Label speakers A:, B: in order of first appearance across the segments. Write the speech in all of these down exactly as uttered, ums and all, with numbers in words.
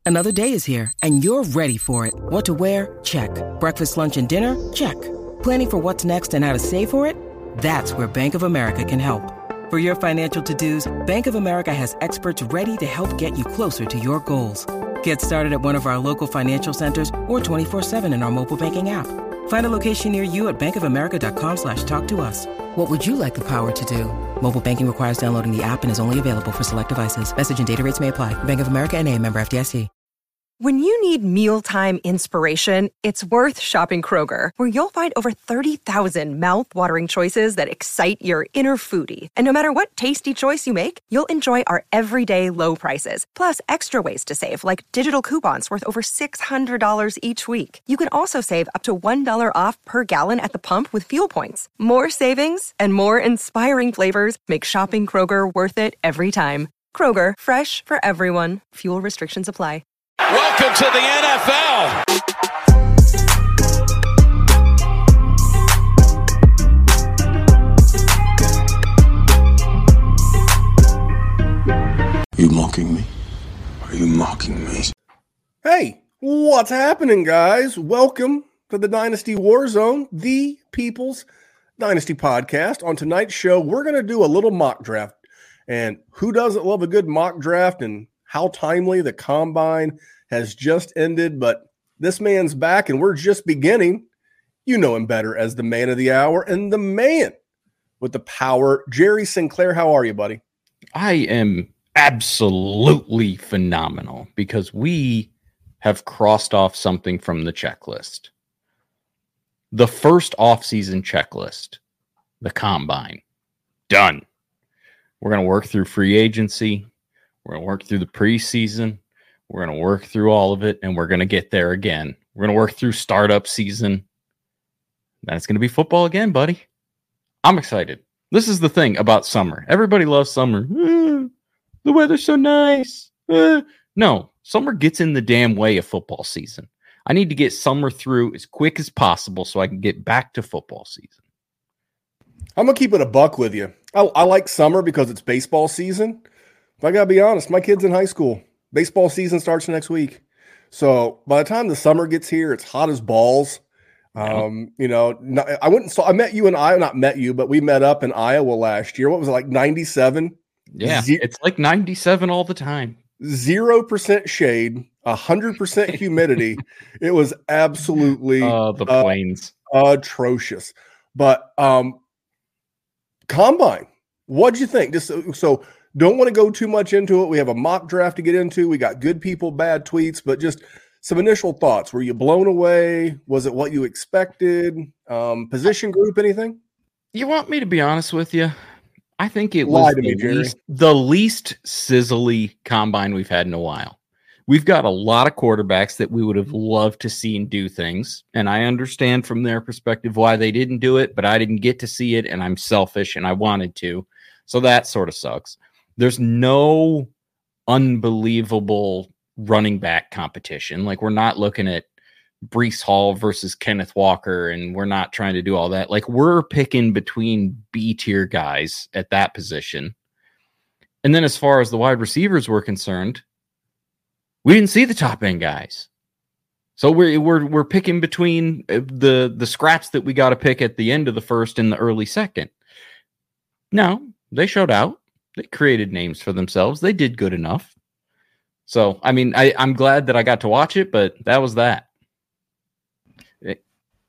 A: Another day is here, and you're ready for it. What to wear? Check. Breakfast, lunch, and dinner? Check. Planning for what's next and how to save for it? That's where Bank of America can help. For your financial to-dos, Bank of America has experts ready to help get you closer to your goals. Get started at one of our local financial centers or twenty-four seven in our mobile banking app. Find a location near you at bankofamerica.com slash talk to us. What would you like the power to do? Mobile banking requires downloading the app and is only available for select devices. Message and data rates may apply. Bank of America N A, member F D I C.
B: When you need mealtime inspiration, it's worth shopping Kroger, where you'll find over thirty thousand mouth-watering choices that excite your inner foodie. And no matter what tasty choice you make, you'll enjoy our everyday low prices, plus extra ways to save, like digital coupons worth over six hundred dollars each week. You can also save up to one dollar off per gallon at the pump with fuel points. More savings and more inspiring flavors make shopping Kroger worth it every time. Kroger, fresh for everyone. Fuel restrictions apply.
C: Welcome to the N F L.
D: You mocking me? Are you mocking me?
E: Hey, what's happening, guys? Welcome to the Dynasty Warzone, the People's Dynasty podcast. On tonight's show, we're going to do a little mock draft. And who doesn't love a good mock draft and how timely the combine has just ended, but this man's back and we're just beginning. You know him better as the man of the hour and the man with the power. Jerry Sinclair, how are you, buddy?
F: I am absolutely phenomenal because we have crossed off something from the checklist. The first off-season checklist, the combine, done. We're going to work through free agency. We're going to work through the preseason. We're going to work through all of it, and we're going to get there again. We're going to work through startup season. Then it's going to be football again, buddy. I'm excited. This is the thing about summer. Everybody loves summer. Eh, the weather's so nice. Eh. No, summer gets in the damn way of football season. I need to get summer through as quick as possible so I can get back to football season.
E: I'm going to keep it a buck with you. I, I like summer because it's baseball season. But I got to be honest, my kid's in high school. Baseball season starts next week. So by the time the summer gets here, it's hot as balls. Um, you know, not, I went and saw, I met you in Iowa, not met you, but we met up in Iowa last year. What was it, like ninety-seven?
F: Yeah, Ze- it's like ninety-seven all the time.
E: Zero percent shade, a hundred percent humidity. It was absolutely
F: uh, the plains
E: uh, atrocious. But um, combine, what'd you think? Just so, so don't want to go too much into it. We have a mock draft to get into. We got good people, bad tweets, but just some initial thoughts. Were you blown away? Was it what you expected? Um, position group, anything?
F: You want me to be honest with you? I think it
E: Lie
F: was
E: to
F: the,
E: me,
F: least, the least sizzly combine we've had in a while. We've got a lot of quarterbacks that we would have loved to see and do things. And I understand from their perspective why they didn't do it, but I didn't get to see it, and I'm selfish and I wanted to. So that sort of sucks. There's no unbelievable running back competition. Like, we're not looking at Breece Hall versus Kenneth Walker, and we're not trying to do all that. Like, we're picking between B-tier guys at that position. And then as far as the wide receivers were concerned, we didn't see the top end guys. So we're we're we're picking between the the scraps that we got to pick at the end of the first and the early second. No, they showed out. They created names for themselves. They did good enough. So, I mean, I, I'm glad that I got to watch it, but that was that. It,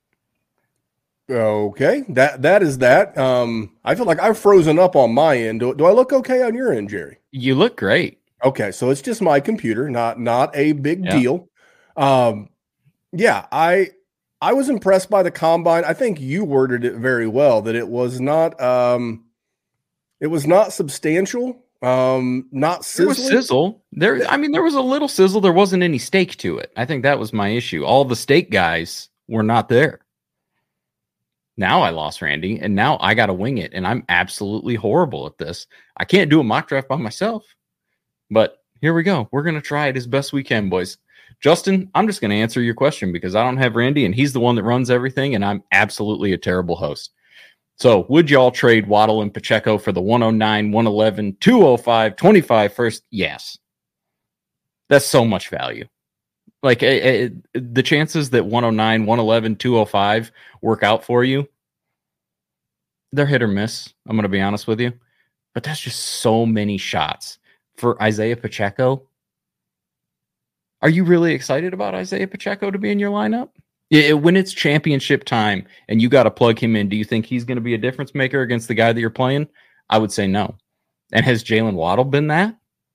E: okay, that that is that. Um, I feel like I've frozen up on my end. Do, do I look okay on your end, Jerry?
F: You look great.
E: Okay, so it's just my computer, not not a big
F: Yeah.
E: deal. Um, yeah, I I was impressed by the combine. I think you worded it very well, that it was not um, it was not substantial, um, not
F: There was
E: sizzling.
F: sizzle. There, I mean, there was a little sizzle. There wasn't any steak to it. I think that was my issue. All the steak guys were not there. Now I lost Randy, and now I got to wing it, and I'm absolutely horrible at this. I can't do a mock draft by myself, but here we go. We're going to try it as best we can, boys. Justin, I'm just going to answer your question because I don't have Randy, and he's the one that runs everything, and I'm absolutely a terrible host. So would y'all trade Waddle and Pacheco for the one oh nine, one eleven, two oh five, twenty-five first? Yes. That's so much value. Like it, it, the chances that one oh nine, one eleven, two oh five work out for you, they're hit or miss. I'm going to be honest with you. But that's just so many shots for Isaiah Pacheco. Are you really excited about Isaiah Pacheco to be in your lineup? Yeah, when it's championship time and you got to plug him in, do you think he's going to be a difference maker against the guy that you're playing? I would say no. And has Jalen Waddle been that?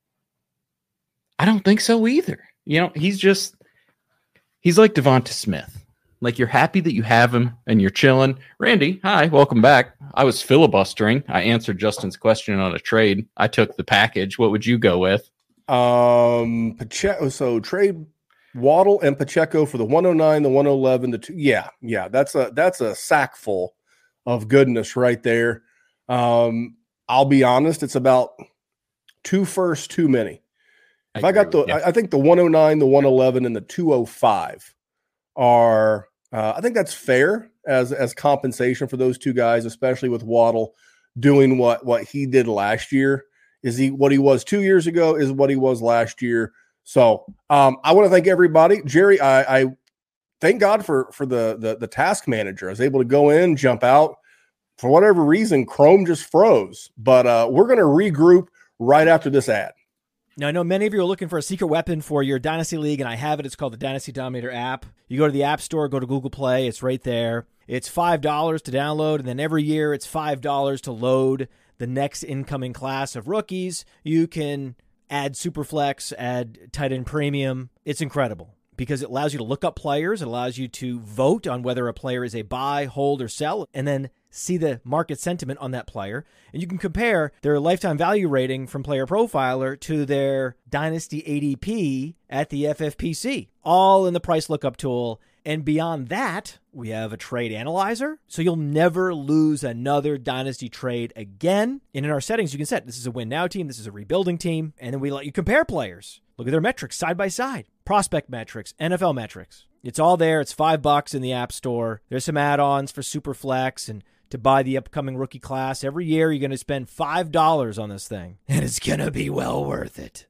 F: I don't think so either. You know, he's just, he's like Devonta Smith. Like, you're happy that you have him and you're chilling. Randy, hi, welcome back. I was filibustering. I answered Justin's question on a trade. I took the package. What would you go with?
E: Um, Pacheco. So trade Waddle and Pacheco for the one oh nine, the one eleven, the two. Yeah, yeah, that's a that's a sack full of goodness right there. Um, I'll be honest, it's about two firsts too many. If I, I got the, I, I think the one oh nine, the one eleven, and the two oh five are. Uh, I think that's fair as as compensation for those two guys, especially with Waddle doing what what he did last year. Is he what he was two years ago? Is what he was last year. So um, I want to thank everybody, Jerry. I, I thank God for for the, the the task manager. I was able to go in, jump out. For whatever reason, Chrome just froze. But uh, we're going to regroup right after this ad.
G: Now, I know many of you are looking for a secret weapon for your Dynasty League, and I have it. It's called the Dynasty Dominator app. You go to the App Store, go to Google Play. It's right there. It's five dollars to download, and then every year it's five dollars to load the next incoming class of rookies. You can add Superflex, add tight end premium. It's incredible because it allows you to look up players. It allows you to vote on whether a player is a buy, hold, or sell, and then see the market sentiment on that player. And you can compare their lifetime value rating from Player Profiler to their Dynasty A D P at the F F P C, all in the price lookup tool. And beyond that, we have a trade analyzer, so you'll never lose another Dynasty trade again. And in our settings, you can set this is a win now team, this is a rebuilding team, and then we let you compare players. Look at their metrics side by side, prospect metrics, N F L metrics. It's all there. It's five bucks in the App Store. There's some add-ons for Superflex and to buy the upcoming rookie class. Every year, you're going to spend five dollars on this thing, and it's going to be well worth it.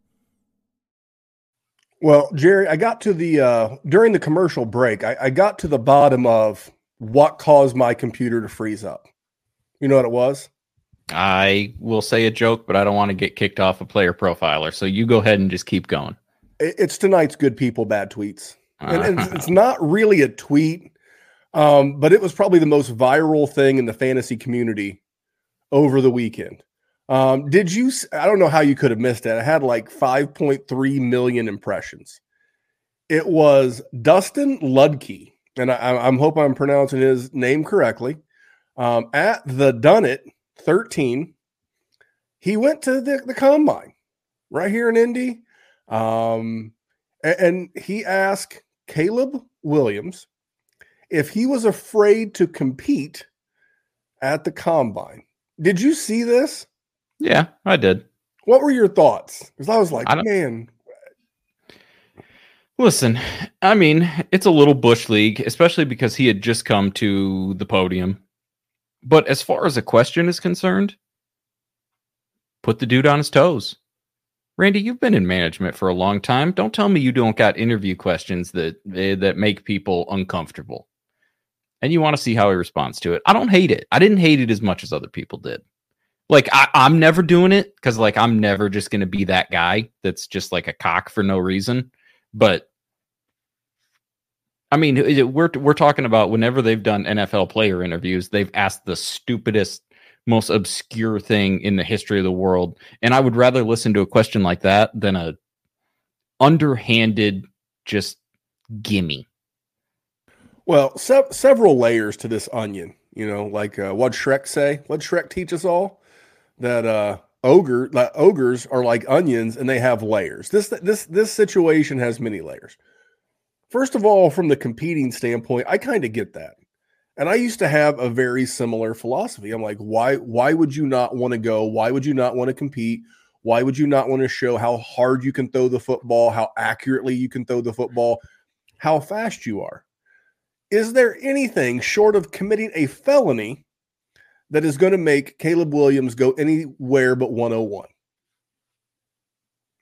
E: Well, Jerry, I got to the, uh, during the commercial break, I, I got to the bottom of what caused my computer to freeze up. You know what it was?
F: I will say a joke, but I don't want to get kicked off a Player Profiler. So you go ahead and just keep going.
E: It, it's tonight's good people, bad tweets. And, and it's, it's not really a tweet, um, but it was probably the most viral thing in the fantasy community over the weekend. Um, did you, I don't know how you could have missed it. I had like five point three million impressions. It was Dustin Ludke, and I, I'm hope I'm pronouncing his name correctly. Um, at the Dunnit thirteen, he went to the, the combine right here in Indy. Um, and, and he asked Caleb Williams if he was afraid to compete at the combine. Did you see this?
F: Yeah, I did.
E: What were your thoughts? Because I was like,
F: I
E: man.
F: Listen, I mean, it's a little Bush League, especially because he had just come to the podium. But as far as a question is concerned, put the dude on his toes. Randy, you've been in management for a long time. Don't tell me you don't got interview questions that that make people uncomfortable. And you want to see how he responds to it. I don't hate it. I didn't hate it as much as other people did. Like, I, I'm never doing it because, like, I'm never just going to be that guy that's just like a cock for no reason. But, I mean, we're we're talking about whenever they've done N F L player interviews, they've asked the stupidest, most obscure thing in the history of the world. And I would rather listen to a question like that than a underhanded, just gimme.
E: Well, se- several layers to this onion. You know, like uh, what'd Shrek say? What'd Shrek teach us all? That uh, ogre, that ogres are like onions and they have layers. This this this situation has many layers. First of all, from the competing standpoint, I kind of get that. And I used to have a very similar philosophy. I'm like, why why would you not want to go? Why would you not want to compete? Why would you not want to show how hard you can throw the football, how accurately you can throw the football, how fast you are? Is there anything short of committing a felony that is going to make Caleb Williams go anywhere but one oh one?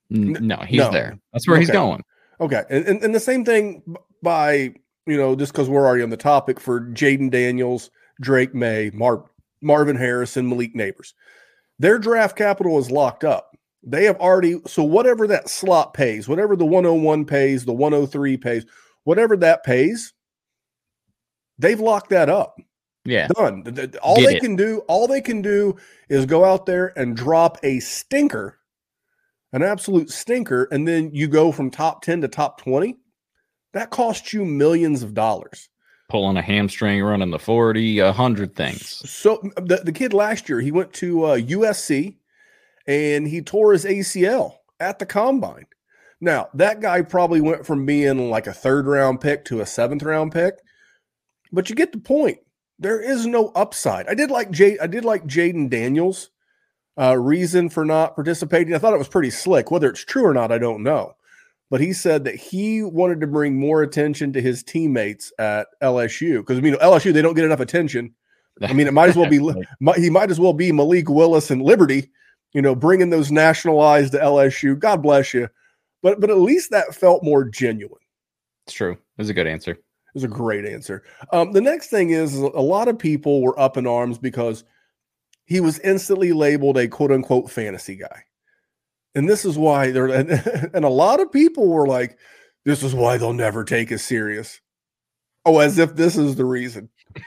F: No, he's
E: no.
F: there. That's where
E: okay.
F: he's going.
E: Okay. And, and, and the same thing by, you know, just because we're already on the topic for Jaden Daniels, Drake May, Mar- Marvin Harrison, Malik Neighbors. Their draft capital is locked up. They have already, so whatever that slot pays, whatever the one oh one pays, the one oh three pays, whatever that pays, they've locked that up.
F: Yeah.
E: Done. All
F: Get
E: they
F: it.
E: can do, all they can do is go out there and drop a stinker, an absolute stinker, and then you go from top ten to top twenty. That costs you millions of dollars.
F: Pulling a hamstring, running the forty, a hundred things.
E: So the, the kid last year, he went to uh, U S C and he tore his A C L at the combine. Now, that guy probably went from being like a third round pick to a seventh round pick, but you get the point. There is no upside. I did like Jay, I did like Jaden Daniels' uh, reason for not participating. I thought it was pretty slick. Whether it's true or not, I don't know. But he said that he wanted to bring more attention to his teammates at L S U because, I mean, L S U, they don't get enough attention. I mean, it might as well be he might as well be Malik Willis and Liberty, you know, bringing those national eyes to L S U. God bless you, but but at least that felt more genuine.
F: It's true. It was a good answer.
E: It was a great answer. Um, the next thing is, is a lot of people were up in arms because he was instantly labeled a quote unquote fantasy guy. And this is why they're, and, and a lot of people were like, this is why they'll never take us serious. Oh, as if this is the reason.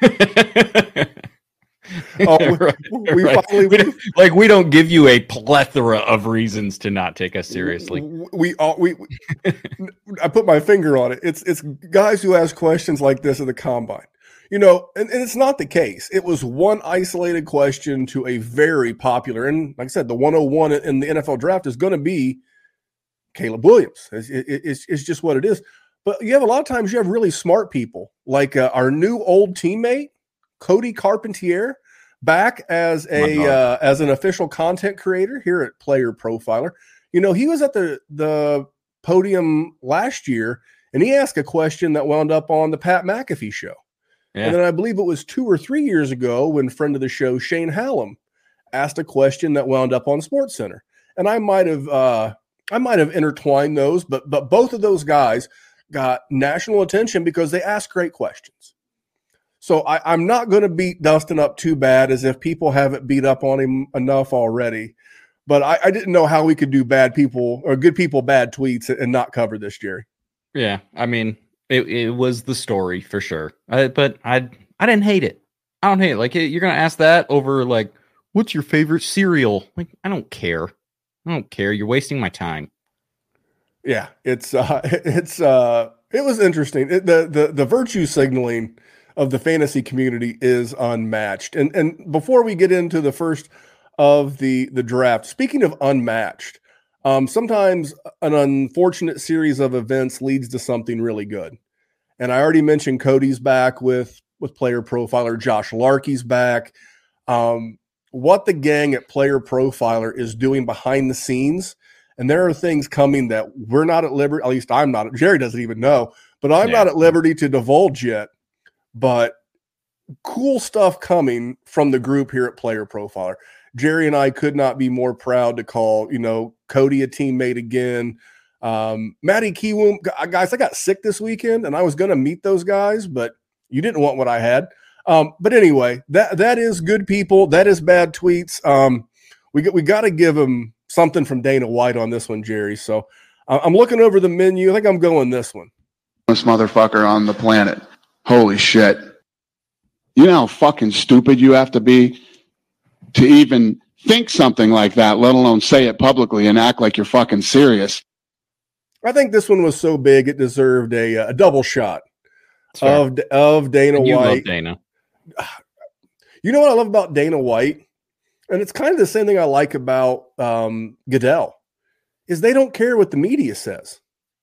E: Oh, we,
F: right,
E: we
F: right.
E: finally,
F: we don't, like, we don't give you a plethora of reasons to not take us seriously.
E: We, we, all, we, we I put my finger on it. It's, it's guys who ask questions like this at the combine. You know, and, and it's not the case. It was one isolated question to a very popular, and like I said, the one oh one in the N F L draft is going to be Caleb Williams. It's, it, it's, it's just what it is. But you have a lot of times you have really smart people, like uh, our new old teammate, Cody Carpentier, back as a uh, as an official content creator here at Player Profiler. You know, he was at the the podium last year, and he asked a question that wound up on the Pat McAfee show. Yeah. And then I believe it was two or three years ago when friend of the show, Shane Hallam, asked a question that wound up on SportsCenter. And I might have uh, I might have intertwined those, but but both of those guys got national attention because they asked great questions. So I, I'm not going to beat Dustin up too bad as if people haven't beat up on him enough already. But I, I didn't know how we could do bad people or good people bad tweets and not cover this, Jerry.
F: Yeah, I mean, It, it was the story for sure, I, but I I didn't hate it. I don't hate it. Like, you're gonna ask that over like, what's your favorite cereal? Like, I don't care. I don't care. You're wasting my time.
E: Yeah, it's uh, it's uh, it was interesting. It, the the the virtue signaling of the fantasy community is unmatched. And and before we get into the first of the the draft, speaking of unmatched. Um, sometimes an unfortunate series of events leads to something really good. And I already mentioned Cody's back with, with Player Profiler. Josh Larkey's back. Um, what the gang at Player Profiler is doing behind the scenes. And there are things coming that we're not at liberty. At least I'm not. Jerry doesn't even know. But I'm yeah. not at liberty to divulge yet. But cool stuff coming from the group here at Player Profiler. Jerry and I could not be more proud to call, you know, Cody a teammate again. Um, Matty Kiwoom, guys, I got sick this weekend and I was going to meet those guys, but you didn't want what I had. Um, but anyway, that that is good people. That is bad tweets. Um, we we got to give them something from Dana White on this one, Jerry. So uh, I'm looking over the menu. I think I'm going this one.
H: This motherfucker on the planet. Holy shit. You know how fucking stupid you have to be to even think something like that, let alone say it publicly and act like you're fucking serious.
E: I think this one was so big it deserved a, a double shot of of Dana
F: and you
E: White.
F: Love Dana.
E: You know what I love about Dana White, and it's kind of the same thing I like about um, Goodell, is they don't care what the media says.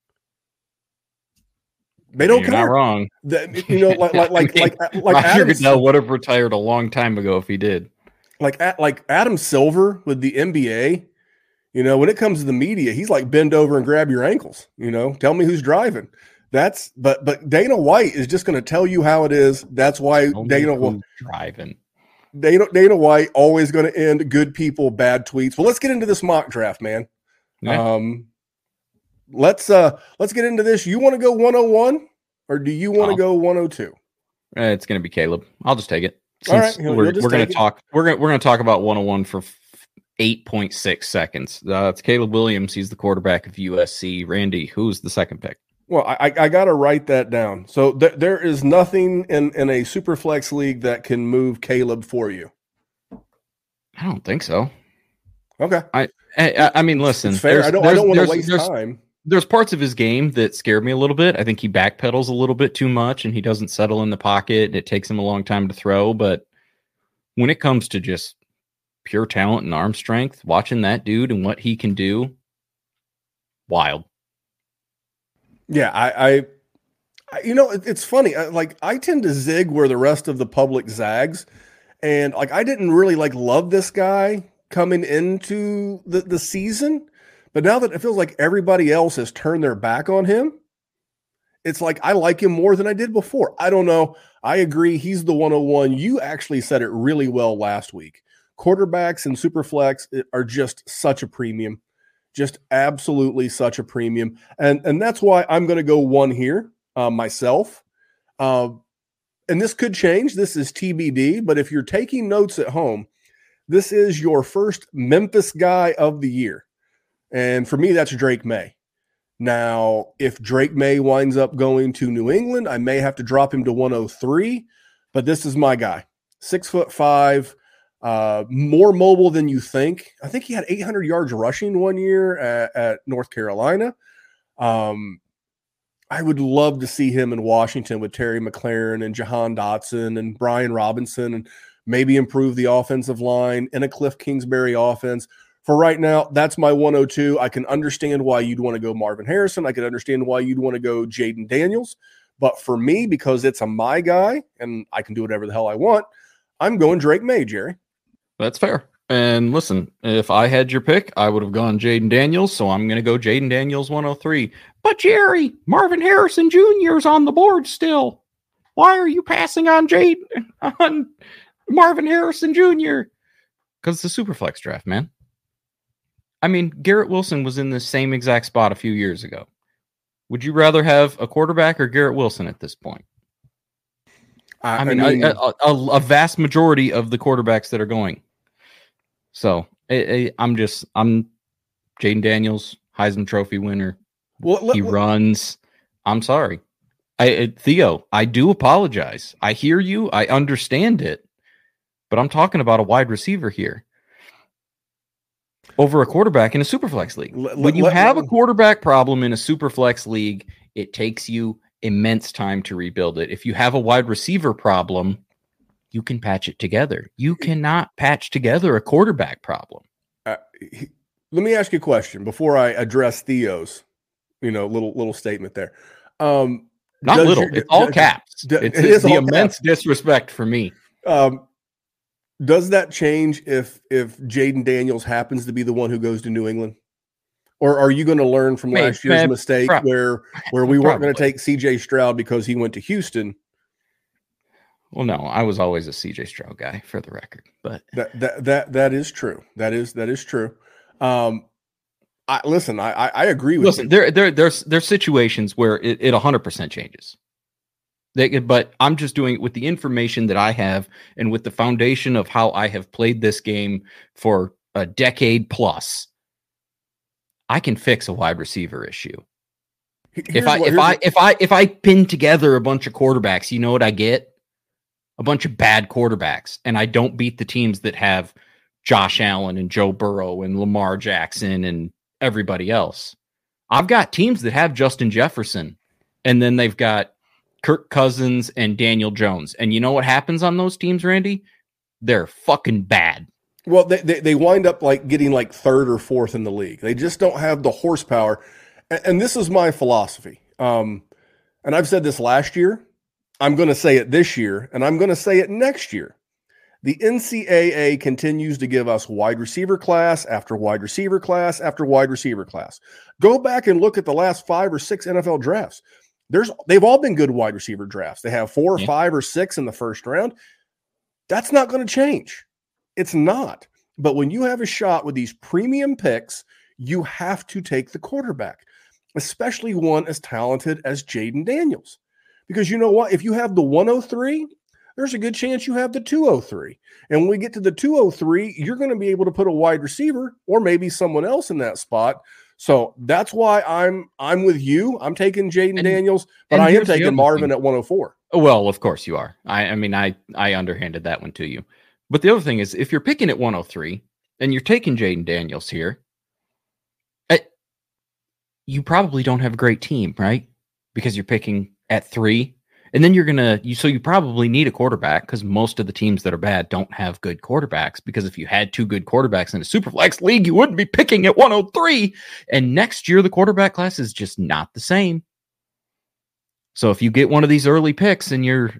E: They don't
F: You're
E: care.
F: Not wrong.
E: The, you know, like like like like, like
F: Roger
E: Adam,
F: Goodell would have retired a long time ago if he did.
E: Like like Adam Silver with the N B A, you know, when it comes to the media, he's like bend over and grab your ankles. You know, tell me who's driving. That's but but Dana White is just going to tell you how it is. That's why
F: Tell
E: Dana
F: who's driving.
E: Dana Dana White always going to end good people bad tweets. Well, let's get into this mock draft, man.
F: Yeah.
E: Um, let's uh let's get into this. You want to go one oh one or do you want to
F: Oh.
E: go one oh two?
F: Uh, it's going to be Caleb. I'll just take it.
E: All right,
F: Since
E: he'll-
F: we're
E: he'll just
F: we're going
E: take
F: to
E: it.
F: talk. We're going we're going to talk about one oh one for eight point six seconds. Uh, it's Caleb Williams. He's the quarterback of U S C. Randy, who's the second pick?
E: Well, I, I got to write that down. So th- there is nothing in, in a super flex league that can move Caleb for you.
F: I don't think so.
E: Okay.
F: I I, I mean, listen.
E: It's fair.
F: there's-
E: I don't, I
F: there's-
E: don't want to
F: there's-
E: waste
F: there's-
E: time.
F: There's parts of his game that scare me a little bit. I think he backpedals a little bit too much and he doesn't settle in the pocket. And it takes him a long time to throw. But when it comes to just pure talent and arm strength, watching that dude and what he can do, wild.
E: Yeah, I, I, I you know, it, it's funny. I, like I tend to zig where the rest of the public zags, and like I didn't really like love this guy coming into the the season, but now that it feels like everybody else has turned their back on him, it's like I like him more than I did before. I don't know. I agree. He's the one oh one. You actually said it really well last week. Quarterbacks and Superflex are just such a premium. Just absolutely such a premium. And, and that's why I'm going to go one here uh, myself. Uh, and this could change. This is T B D. But if you're taking notes at home, this is your first Memphis guy of the year. And for me, that's Drake May. Now, if Drake May winds up going to New England, I may have to drop him to one oh three. But this is my guy. Six foot five. Uh, more mobile than you think. I think he had eight hundred yards rushing one year at, at North Carolina. Um, I would love to see him in Washington with Terry McLaurin and Jahan Dotson and Brian Robinson and maybe improve the offensive line in a Cliff Kingsbury offense. For right now, that's my one oh two. I can understand why you'd want to go Marvin Harrison. I can understand why you'd want to go Jaden Daniels. But for me, because it's a my guy and I can do whatever the hell I want, I'm going Drake May, Jerry.
F: That's fair. And listen, if I had your pick, I would have gone Jaden Daniels. So I'm going to go Jaden Daniels one oh three. But Jerry, Marvin Harrison Junior is on the board still. Why are you passing on Jaden on Marvin Harrison Junior? Because it's the Superflex draft, man. I mean, Garrett Wilson was in the same exact spot a few years ago. Would you rather have a quarterback or Garrett Wilson at this point? I, I mean, I mean a, a, a vast majority of the quarterbacks that are going. So I, I, I'm just, I'm Jaden Daniels, Heisman Trophy winner.
E: Well, let,
F: he
E: let,
F: runs. I'm sorry. I, I Theo, I do apologize. I hear you. I understand it. But I'm talking about a wide receiver here over a quarterback in a Superflex league.
E: Let,
F: when you
E: let,
F: have
E: let,
F: a quarterback problem in a Superflex league, it takes you immense time to rebuild it. If you have a wide receiver problem, you can patch it together. You cannot patch together a quarterback problem.
E: Uh, he, let me ask you a question before I address Theo's, you know, little little statement there. Um,
F: Not little, your, it's all does, caps. Does, it's, it it's the immense caps. Disrespect for me.
E: Um, does that change if if Jaden Daniels happens to be the one who goes to New England? Or are you going to learn from maybe, last year's maybe, mistake prob- where where we weren't going to take C J Stroud because he went to Houston?
F: Well, no, I was always a C J Stroud guy, for the record. But
E: that that that that is true. That is that is true. Um, I listen. I I, I agree with
F: listen,
E: you.
F: There there there's there's situations where it it one hundred percent changes. They, but I'm just doing it with the information that I have and with the foundation of how I have played this game for a decade plus. I can fix a wide receiver issue. Here's if I what, if I what... if I if I pin together a bunch of quarterbacks, you know what I get? A bunch of bad quarterbacks, and I don't beat the teams that have Josh Allen and Joe Burrow and Lamar Jackson and everybody else. I've got teams that have Justin Jefferson, and then they've got Kirk Cousins and Daniel Jones. And you know what happens on those teams, Randy? They're fucking bad.
E: Well, they, they, they wind up like getting like third or fourth in the league. They just don't have the horsepower. And, and this is my philosophy. Um, and I've said this last year. I'm going to say it this year, and I'm going to say it next year. The N C double A continues to give us wide receiver class after wide receiver class after wide receiver class. Go back and look at the last five or six N F L drafts. There's they've all been good wide receiver drafts. They have four or yeah. five or six in the first round. That's not going to change. It's not. But when you have a shot with these premium picks, you have to take the quarterback. especially one as talented as Jaden Daniels. Because you know what? If you have the one oh three, there's a good chance you have the two oh three. And when we get to the two oh three, you're going to be able to put a wide receiver or maybe someone else in that spot. So that's why I'm I'm with you. I'm taking Jaden Daniels, but I am taking Marvin thing. At one oh four.
F: Well, of course you are. I, I mean, I, I underhanded that one to you. But the other thing is, if you're picking at one oh three and you're taking Jaden Daniels here, I, you probably don't have a great team, right? Because you're picking at three. And then you're going to, you so you probably need a quarterback because most of the teams that are bad don't have good quarterbacks. Because if you had two good quarterbacks in a Superflex league, you wouldn't be picking at one oh three. And next year, the quarterback class is just not the same. So if you get one of these early picks and you're,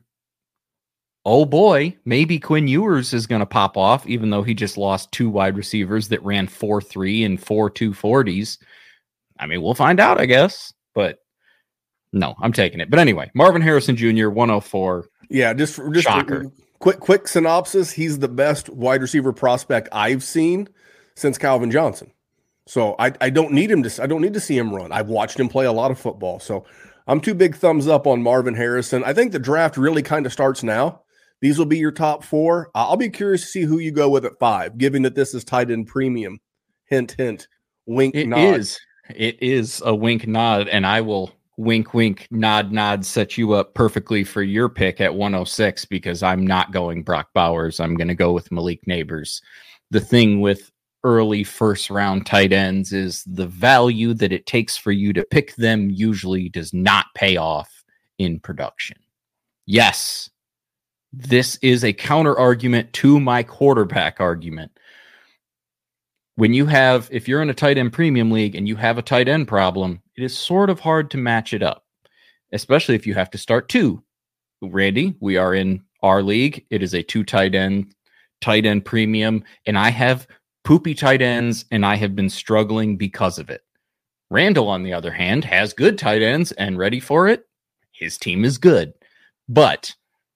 F: oh boy, maybe Quinn Ewers is going to pop off, even though he just lost two wide receivers that ran four three and four two forties. I mean, we'll find out, I guess. But no, I'm taking it. But anyway, Marvin Harrison Junior, one oh four.
E: Yeah, just, just
F: shocker.
E: Quick, quick synopsis. He's the best wide receiver prospect I've seen since Calvin Johnson. So I, I don't need him to. I don't need to see him run. I've watched him play a lot of football. So I'm two big thumbs up on Marvin Harrison. I think the draft really kind of starts now. These will be your top four. I'll be curious to see who you go with at five, given that this is tight end premium. Hint, hint, wink,
F: it
E: nod.
F: It is. It is a wink, nod, and I will. Wink, wink, nod, nod, set you up perfectly for your pick at one oh six because I'm not going Brock Bowers. I'm going to go with Malik Neighbors. The thing with early first round tight ends is the value that it takes for you to pick them usually does not pay off in production. Yes, this is a counter argument to my quarterback argument. When you have, if you're in a tight end premium league and you have a tight end problem, it is sort of hard to match it up, especially if you have to start two. Randy, we are in our league. It is a two tight end, tight end premium, and I have poopy tight ends, and I have been struggling because of it. Randall, on the other hand, has good tight ends and ready for it. His team is good, but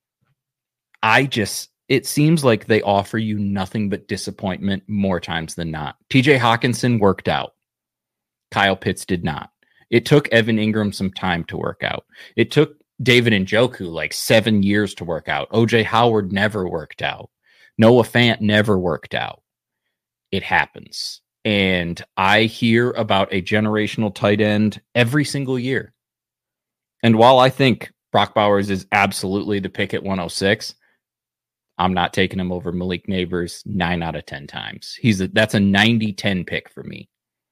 F: I just, it seems like they offer you nothing but disappointment more times than not. T J Hawkinson worked out. Kyle Pitts did not. It took Evan Ingram some time to work out. It took David Njoku like seven years to work out. O J Howard never worked out. Noah Fant never worked out. It happens. And I hear about a generational tight end every single year. And while I think Brock Bowers is absolutely the pick at one oh six, I'm not taking him over Malik Neighbors nine out of ten times. He's a, that's a ninety ten pick for me.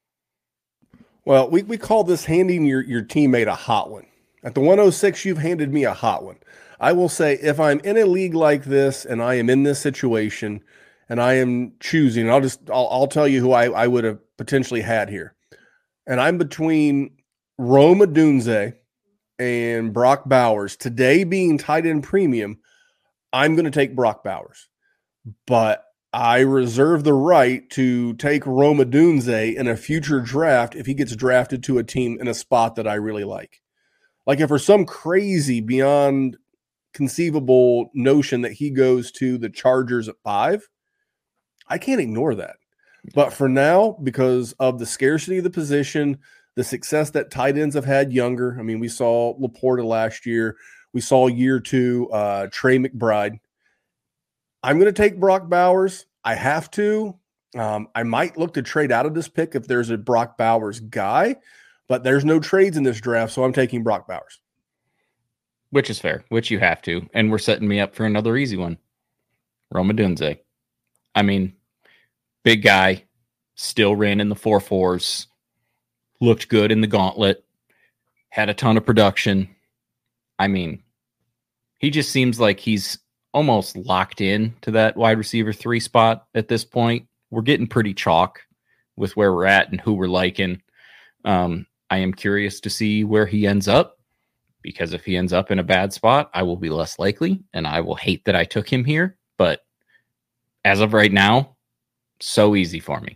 E: Well, we, we call this handing your, your teammate a hot one. At the one oh six, you've handed me a hot one. I will say if I'm in a league like this and I am in this situation and I am choosing, I'll just I'll, I'll tell you who I, I would have potentially had here. And I'm between Rome Odunze and Brock Bowers. Today being tight end premium, I'm going to take Brock Bowers. But I reserve the right to take Rome Odunze in a future draft if he gets drafted to a team in a spot that I really like. Like if for some crazy beyond conceivable notion that he goes to the Chargers at five, I can't ignore that. But for now, because of the scarcity of the position, the success that tight ends have had younger, I mean, we saw Laporta last year. We saw year two, uh, Trey McBride. I'm going to take Brock Bowers. I have to. Um, I might look to trade out of this pick if there's a Brock Bowers guy, but there's no trades in this draft, so I'm taking Brock Bowers.
F: Which is fair, which you have to. And we're setting me up for another easy one. Rome Odunze. I mean, big guy, still ran in the four fours, looked good in the gauntlet, had a ton of production. I mean, he just seems like he's almost locked in to that wide receiver three spot at this point. We're getting pretty chalk with where we're at and who we're liking. Um, I am curious to see where he ends up, because if he ends up in a bad spot, I will be less likely and I will hate that I took him here. But as of right now, so easy for me.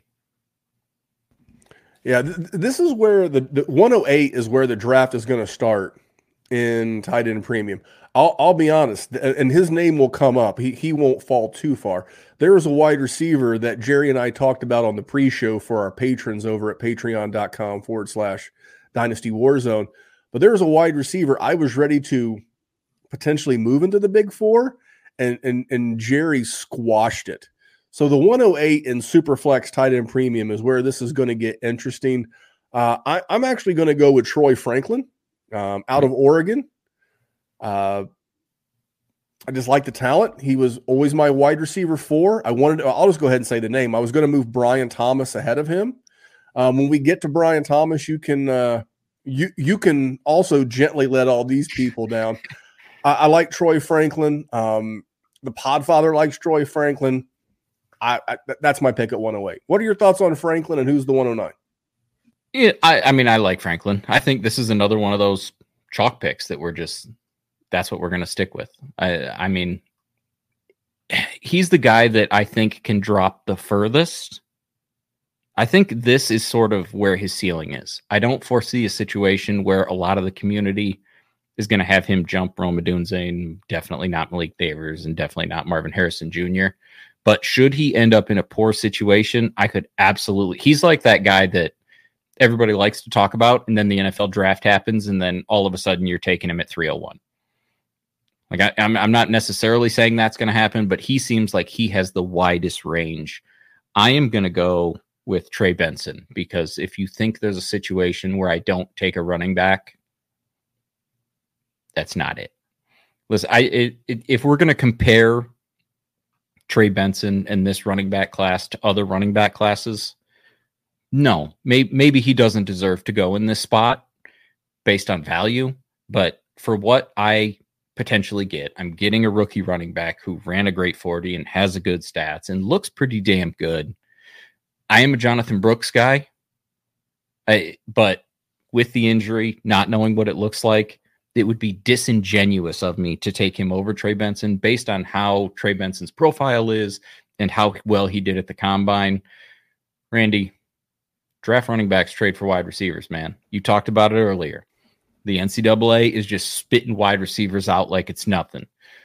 E: Yeah, th- this is where the, the one oh eight is where the draft is going to start in tight end premium. I'll, I'll be honest, and his name will come up. He he won't fall too far. There was a wide receiver that Jerry and I talked about on the pre-show for our patrons over at patreon.com forward slash Dynasty Warzone. But there was a wide receiver I was ready to potentially move into the big four, and and and Jerry squashed it. So the one oh eight in Superflex tight end premium is where this is going to get interesting. Uh, I, I'm actually going to go with Troy Franklin um, out of Oregon. Uh, I just like the talent. He was always my wide receiver four. I wanted to, I'll just go ahead and say the name. I was going to move Brian Thomas ahead of him. Um, when we get to Brian Thomas, you can uh, you you can also gently let all these people down. I, I like Troy Franklin. Um, the Podfather likes Troy Franklin. I, I that's my pick at one oh eight. What are your thoughts on Franklin, and who's the one oh nine?
F: Yeah, I, I mean, I like Franklin. I think this is another one of those chalk picks that we're just, that's what we're going to stick with. I, I mean, he's the guy that I think can drop the furthest. I think this is sort of where his ceiling is. I don't foresee a situation where a lot of the community is going to have him jump Rome Odunze, and definitely not Malik Davers, and definitely not Marvin Harrison Junior But should he end up in a poor situation, I could absolutely, he's like that guy that everybody likes to talk about, and then the N F L draft happens, and then all of a sudden you're taking him at three oh one. Like I, I'm, I'm not necessarily saying that's going to happen, but he seems like he has the widest range. I am going to go with Trey Benson, because if you think there's a situation where I don't take a running back, that's not it. Listen, I it, it, if we're going to compare Trey Benson and this running back class to other running back classes, no, maybe, maybe he doesn't deserve to go in this spot based on value, but for what I potentially get, I'm getting a rookie running back who ran a great forty and has a good stats and looks pretty damn good. I am a Jonathan Brooks guy, I, but with the injury, not knowing what it looks like, it would be disingenuous of me to take him over Trey Benson based on how Trey Benson's profile is and how well he did at the combine. Randy, draft running backs, trade for wide receivers, man. You talked about it earlier. The N C double A is just spitting wide receivers out like it's nothing.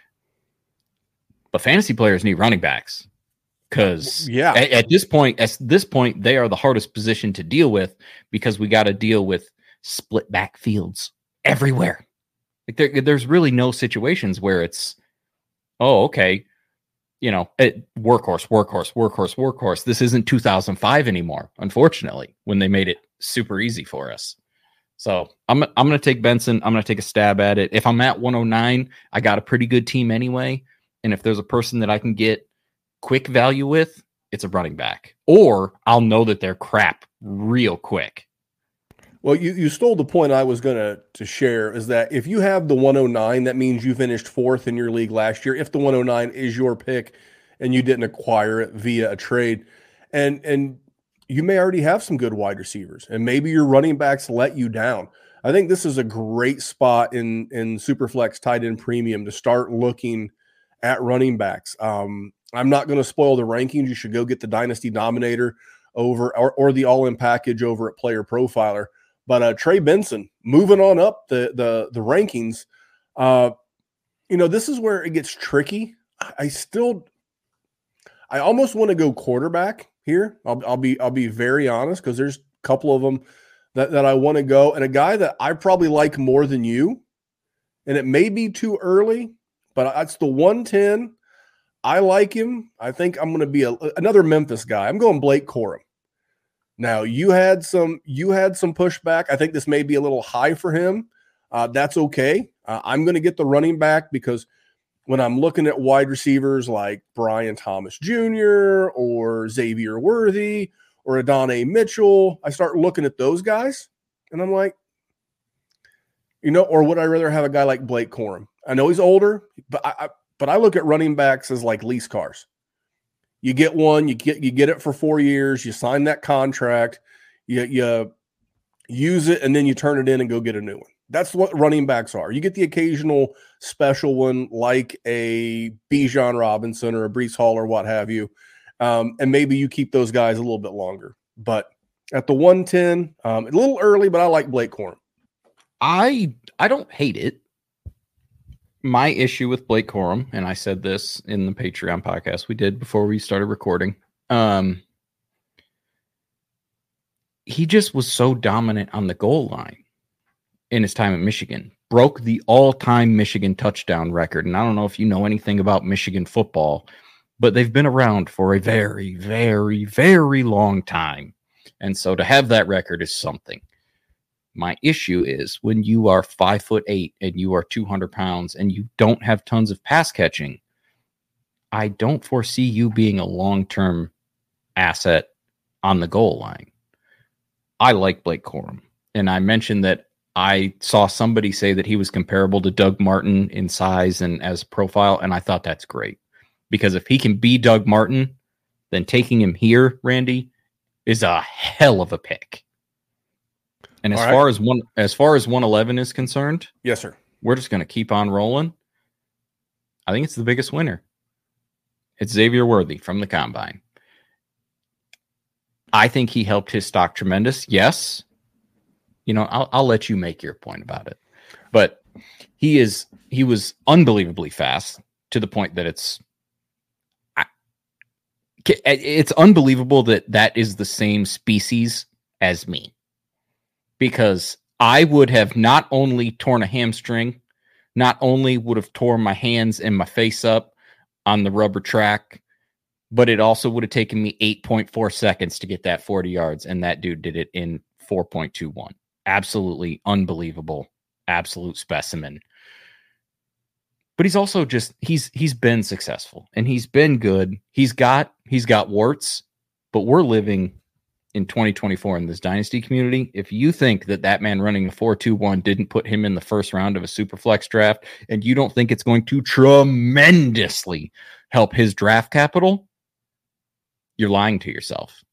F: But fantasy players need running backs, because
E: yeah,
F: at, at this point, at this point, they are the hardest position to deal with, because we got to deal with split backfields everywhere. Like there, there's really no situations where it's, oh, okay, you know, it, workhorse, workhorse, workhorse, workhorse. This isn't two thousand five anymore, unfortunately, when they made it super easy for us. So I'm I'm going to take Benson. I'm going to take a stab at it. If I'm at one oh nine, I got a pretty good team anyway. And if there's a person that I can get quick value with, it's a running back. Or I'll know that they're crap real quick.
E: Well, you, you stole the point I was going to to share, is that if you have the one oh nine, that means you finished fourth in your league last year. If the one oh nine is your pick and you didn't acquire it via a trade, and and you may already have some good wide receivers, and maybe your running backs let you down. I think this is a great spot in in Superflex tight end premium to start looking at running backs. Um, I'm not going to spoil the rankings. You should go get the Dynasty Dominator over or, or the all-in package over at Player Profiler. But uh, Trey Benson, moving on up the the the rankings, uh, you know, this is where it gets tricky. I still, I almost want to go quarterback here. I'll, I'll be I'll be very honest, because there's a couple of them that, that I want to go, and a guy that I probably like more than you, and it may be too early, but that's the one ten. I like him. I think I'm going to be a, another Memphis guy. I'm going Blake Corum. Now, you had some you had some pushback. I think this may be a little high for him. Uh, that's okay. Uh, I'm going to get the running back, because when I'm looking at wide receivers like Brian Thomas Junior or Xavier Worthy or Adonai Mitchell, I start looking at those guys, and I'm like, you know, or would I rather have a guy like Blake Corum? I know he's older, but I, I but I look at running backs as like lease cars. You get one, you get you get it for four years, you sign that contract, you, you use it, and then you turn it in and go get a new one. That's what running backs are. You get the occasional special one like a Bijan Robinson or a Breece Hall or what have you, um, and maybe you keep those guys a little bit longer. But at the one ten, um, a little early, but I like Blake Corum.
F: I I don't hate it. My issue with Blake Corum, and I said this in the Patreon podcast we did before we started recording, um, he just was so dominant on the goal line in his time at Michigan. Broke the all-time Michigan touchdown record. And I don't know if you know anything about Michigan football, but they've been around for a very, very, very long time. And so to have that record is something. My issue is when you are five foot eight and you are two hundred pounds and you don't have tons of pass catching, I don't foresee you being a long-term asset on the goal line. I like Blake Corum. And I mentioned that I saw somebody say that he was comparable to Doug Martin in size and as profile. And I thought that's great because if he can be Doug Martin, then taking him here, Randy, is a hell of a pick. And as
E: All
F: far
E: right.
F: as one, as far as one eleven is concerned,
E: Yes, sir.
F: we're just going to keep on rolling. I think it's the biggest winner. It's Xavier Worthy from the Combine. I think he helped his stock tremendous. Yes. You know, I'll, I'll let you make your point about it. But he is, he was unbelievably fast to the point that it's, I, it's unbelievable that that is the same species as me. Because I would have not only torn a hamstring, not only would have torn my hands and my face up on the rubber track, but it also would have taken me eight point four seconds to get that forty yards. And that dude did it in four point two one. Absolutely unbelievable. Absolute specimen. But he's also just, he's, he's been successful and he's been good. He's got, he's got warts, but we're living in twenty twenty-four in this dynasty community. If you think that that man running a four two one didn't put him in the first round of a super flex draft, and you don't think it's going to tremendously help his draft capital, you're lying to yourself.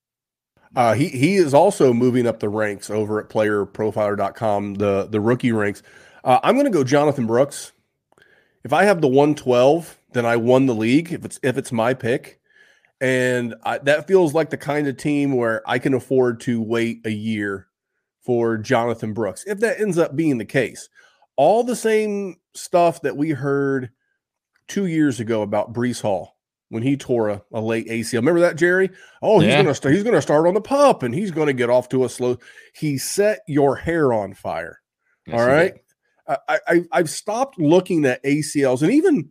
E: Uh, he he is also moving up the ranks over at player profiler dot com, the, the rookie ranks. Uh, I'm going to go Jonathan Brooks. If I have the one twelve, then I won the league if it's if it's my pick. And I, that feels like the kind of team where I can afford to wait a year for Jonathan Brooks, if that ends up being the case. All the same stuff that we heard two years ago about Breece Hall when he tore a, a late A C L. Remember that, Jerry? Oh, he's
F: Yeah.
E: going to he's going to start on the pup, and he's going to get off to a slow. He set your hair on fire.
F: Yes,
E: all
F: he
E: right,
F: did.
E: I, I I've stopped looking at A C Ls, and even.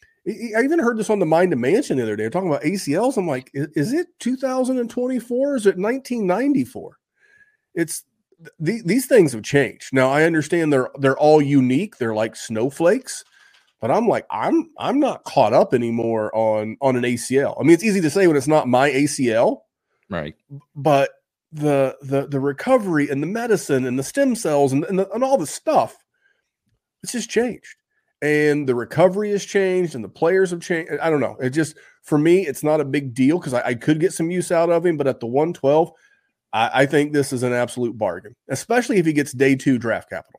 E: I even heard this on the Mind of Mansion the other day. Talking about A C Ls. I'm like, is, is it two thousand twenty-four? Is it nineteen ninety-four? It's th- these things have changed. Now I understand they're they're all unique. They're like snowflakes, but I'm like, I'm I'm not caught up anymore on on an A C L. I mean, it's easy to say when it's not my A C L,
F: Right.
E: but the the the recovery and the medicine and the stem cells and and, the, and all the stuff, it's just changed. And the recovery has changed and the players have changed. I don't know. It just, for me, it's not a big deal because I, I could get some use out of him. But at the one twelve, I, I think this is an absolute bargain, especially if he gets day two draft capital.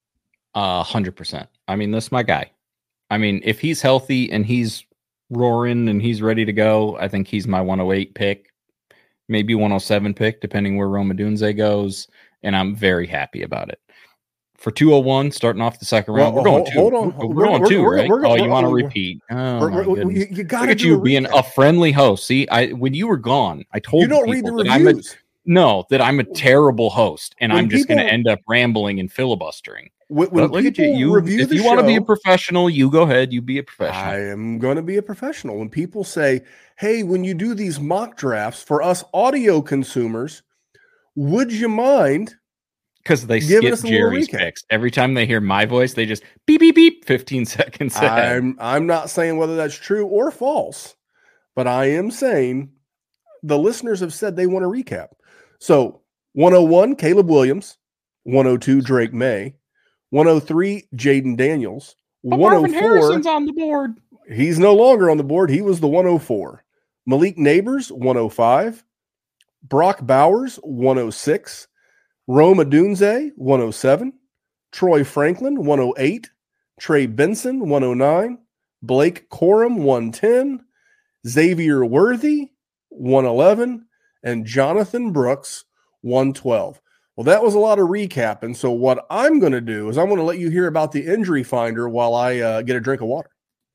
F: A hundred percent. I mean, that's my guy. I mean, if he's healthy and he's roaring and he's ready to go, I think he's my one oh eight pick, maybe one oh seven pick, depending where Rome Odunze goes. And I'm very happy about it. For two oh one, starting off the second round,
E: Well,
F: we're going
E: hold,
F: two.
E: hold on.
F: We're,
E: We're-
F: going
E: we're-
F: two,
E: we're-
F: right?
E: we're-
F: oh, you
E: we're-
F: want to
E: we're-
F: repeat? Oh,
E: We're-
F: my
E: we're-
F: goodness.
E: you, you got
F: Look
E: to
F: at you being
E: recap.
F: a friendly host. See, I when you were gone, I told
E: You don't read
F: people
E: the
F: that I'm a,
E: reviews.
F: no, that I'm a terrible host, and
E: When
F: I'm just going to
E: people-
F: end up rambling and filibustering.
E: When, when
F: But look at you.
E: people
F: You,
E: review
F: if
E: the
F: you want to be a
E: show-
F: professional, you go ahead. You be a professional.
E: I am going to be a professional. When people say, hey, when you do these mock drafts for us audio consumers, would you mind?
F: Because they
E: Give
F: skip
E: us a little
F: Jerry's
E: recap.
F: picks. Every time they hear my voice, they just beep, beep, beep, fifteen seconds ahead.
E: I'm, I'm not saying whether that's true or false, but I am saying the listeners have said they want a recap. So one oh one, Caleb Williams. one oh two, Drake May. one oh three, Jaden Daniels.
F: But
E: one oh
F: Marvin
E: four,
F: Harrison's on the board.
E: he's no longer on the board. He was the one oh four. Malik Neighbors, one oh five. Brock Bowers, one oh six. Rome Odunze, one oh seven. Troy Franklin, one oh eight. Trey Benson, one oh nine. Blake Corum, one ten. Xavier Worthy, one eleven. And Jonathan Brooks, one twelve. Well, that was a lot of recapping. So what I'm going to do is I'm going to let you hear about the injury finder while I uh, get a drink of water.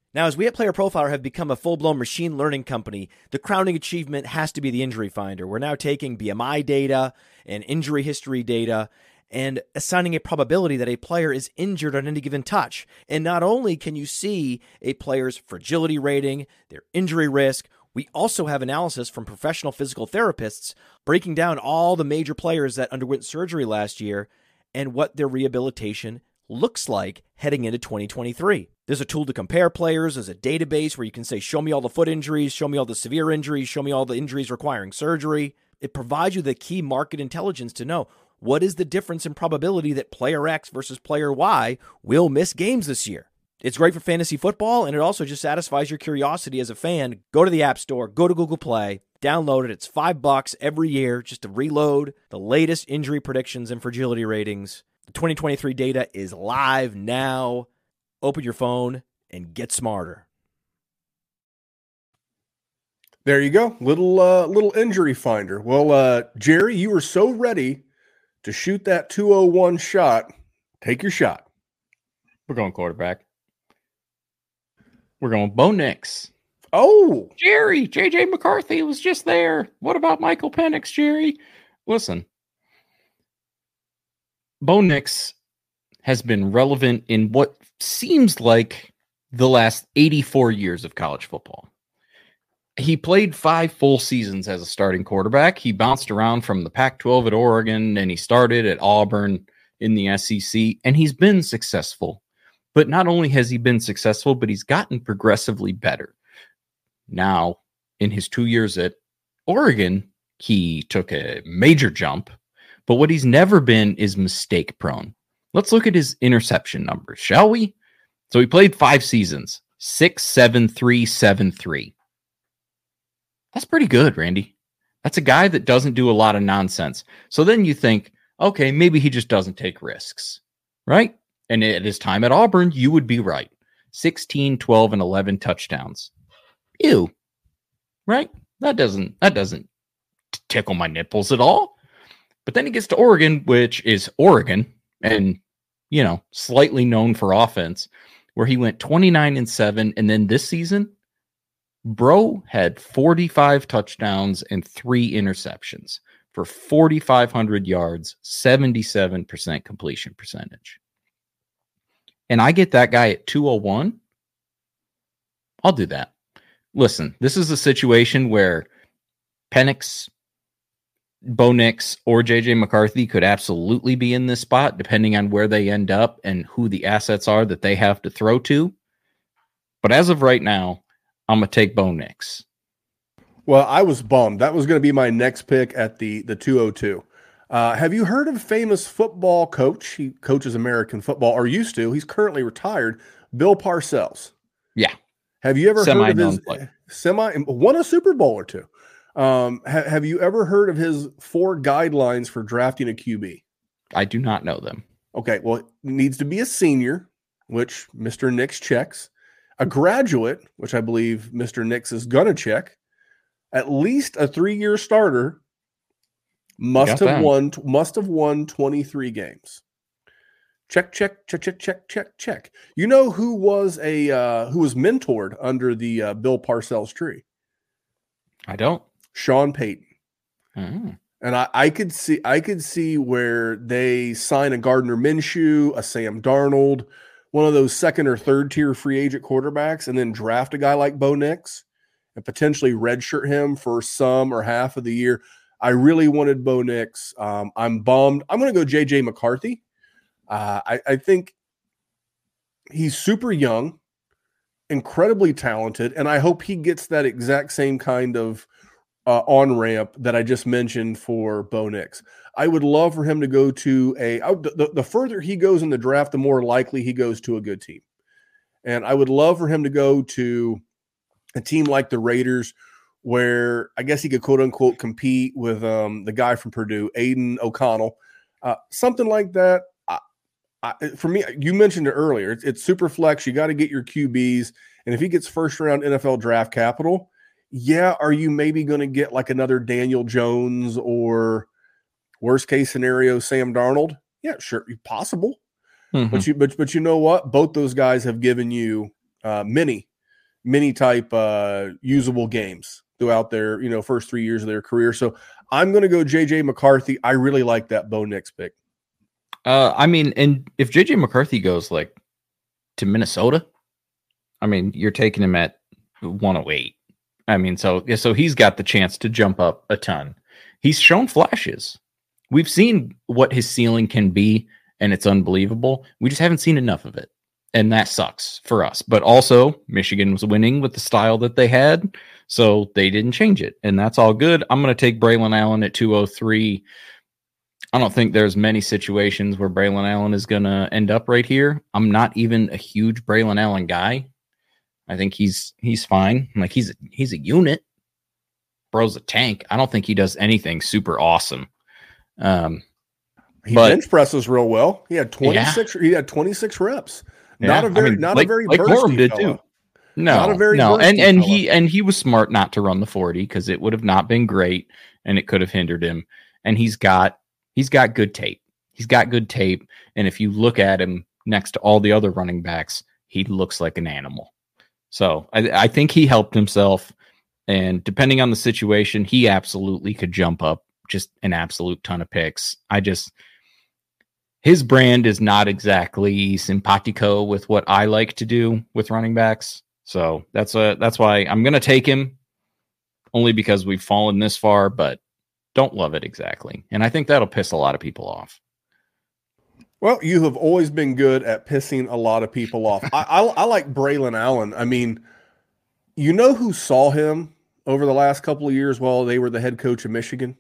G: Now, as we at Player Profiler have become a full-blown machine learning company, the crowning achievement has to be the Injury Finder. We're now taking B M I data and injury history data and assigning a probability that a player is injured on any given touch. And not only can you see a player's fragility rating, their injury risk, we also have analysis from professional physical therapists breaking down all the major players that underwent surgery last year and what their rehabilitation looks like heading into twenty twenty-three. There's a tool to compare players. There's a database where you can say, show me all the foot injuries, show me all the severe injuries, show me all the injuries requiring surgery. It provides you the key market intelligence to know what is the difference in probability that player X versus player Y will miss games this year. It's great for fantasy football, and it also just satisfies your curiosity as a fan. Go to the App Store, go to Google Play, download it. It's five bucks every year just to reload the latest injury predictions and fragility ratings. The twenty twenty-three data is live now. Open your phone and get smarter.
E: There you go. Little uh, little injury finder. Well, uh, Jerry, you were so ready to shoot that two oh one shot. Take your shot.
F: We're going quarterback. We're going Bo Nix.
E: Oh,
F: Jerry, J J McCarthy was just there. What about Michael Penix, Jerry? Listen, Bo Nix has been relevant in what seems like the last eighty-four years of college football. He played five full seasons as a starting quarterback. He bounced around from the Pac twelve at Oregon, and he started at Auburn in the S E C, and he's been successful. But not only has he been successful, but he's gotten progressively better. Now, in his two years at Oregon, he took a major jump, but what he's never been is mistake prone. Let's look at his interception numbers, shall we? So he played five seasons, six, seven, three, seven, three. That's pretty good, Randy. That's a guy that doesn't do a lot of nonsense. So then you think, okay, maybe he just doesn't take risks, right? And at his time at Auburn, you would be right. sixteen, twelve, and eleven touchdowns. Ew. Right? That doesn't, that doesn't tickle my nipples at all. But then he gets to Oregon, which is Oregon, and, you know, slightly known for offense, where he went twenty-nine and seven. And then this season, bro had forty-five touchdowns and three interceptions for forty-five hundred yards, seventy-seven percent completion percentage. And I get that guy at two oh one. I'll do that. Listen, this is a situation where Penix, Bo Nix, or J J McCarthy could absolutely be in this spot, depending on where they end up and who the assets are that they have to throw to. But as of right now, I'm going to take Bo Nix.
E: Well, I was bummed. That was going to be my next pick at the, the two oh two. Uh, have you heard of famous football coach? He coaches American football, or used to. He's currently retired. Bill Parcells.
F: Yeah.
E: Have you ever heard of his
F: play.
E: semi won a Super Bowl or two? Um, ha, have you ever heard of his four guidelines for drafting a Q B?
F: I do not know them.
E: Okay, well, it needs to be a senior, which Mister Nix checks. A graduate, which I believe Mister Nix is gonna check. At least a three-year starter. Must have
F: that.
E: won. Must have won twenty-three games. Check, check, check, check, check, check, check. You know who was a uh, who was mentored under the uh, Bill Parcells tree?
F: I don't.
E: Sean Payton.
F: Mm.
E: And I, I could see I could see where they sign a Gardner Minshew, a Sam Darnold, one of those second or third tier free agent quarterbacks, and then draft a guy like Bo Nix and potentially redshirt him for some or half of the year. I really wanted Bo Nix. Um, I'm bummed. I'm going to go J J McCarthy. Uh, I, I think he's super young, incredibly talented, and I hope he gets that exact same kind of uh, on-ramp that I just mentioned for Bo Nix. I would love for him to go to a I, the, the further he goes in the draft, the more likely he goes to a good team. And I would love for him to go to a team like the Raiders, where I guess he could quote unquote compete with um, the guy from Purdue, Aiden O'Connell, uh, something like that. I, I, for me, you mentioned it earlier. It's, it's super flex. You got to get your Q Bs, and if he gets first round N F L draft capital, yeah, are you maybe going to get like another Daniel Jones or worst case scenario Sam Darnold? Yeah, sure, possible. Mm-hmm. But you, but but you know what? Both those guys have given you uh, many. mini type uh, usable games throughout their, you know, first three years of their career. So I'm going to go J J McCarthy. I really like that Bo Nix pick.
F: Uh, I mean, and if J J McCarthy goes like to Minnesota, I mean, you're taking him at one oh eight. I mean, so so he's got the chance to jump up a ton. He's shown flashes. We've seen what his ceiling can be, and it's unbelievable. We just haven't seen enough of it, and that sucks for us. But also, Michigan was winning with the style that they had, so they didn't change it, and that's all good. I'm going to take Braylon Allen at two oh three. I don't think there's many situations where Braylon Allen is going to end up right here. I'm not even a huge Braylon Allen guy. I think he's he's fine. Like he's he's a unit. Bro's a tank. I don't think he does anything super awesome. Um,
E: he
F: but,
E: bench presses real well. He had twenty-six. Yeah. He had twenty-six reps. Not
F: yeah,
E: a very
F: I mean,
E: not
F: like,
E: a very
F: like Corum did
E: fella.
F: too. No,
E: not a very
F: no, and and
E: fella.
F: he and he was smart not to run the forty because it would have not been great and it could have hindered him. And he's got he's got good tape. He's got good tape. And if you look at him next to all the other running backs, he looks like an animal. So I, I think he helped himself, and depending on the situation, he absolutely could jump up just an absolute ton of picks. I just, his brand is not exactly simpatico with what I like to do with running backs. So that's a, that's why I'm going to take him, only because we've fallen this far, but don't love it exactly. And I think that'll piss a lot of people off.
E: Well, you have always been good at pissing a lot of people off. I, I, I like Braylon Allen. I mean, you know who saw him over the last couple of years while they were the head coach of Michigan?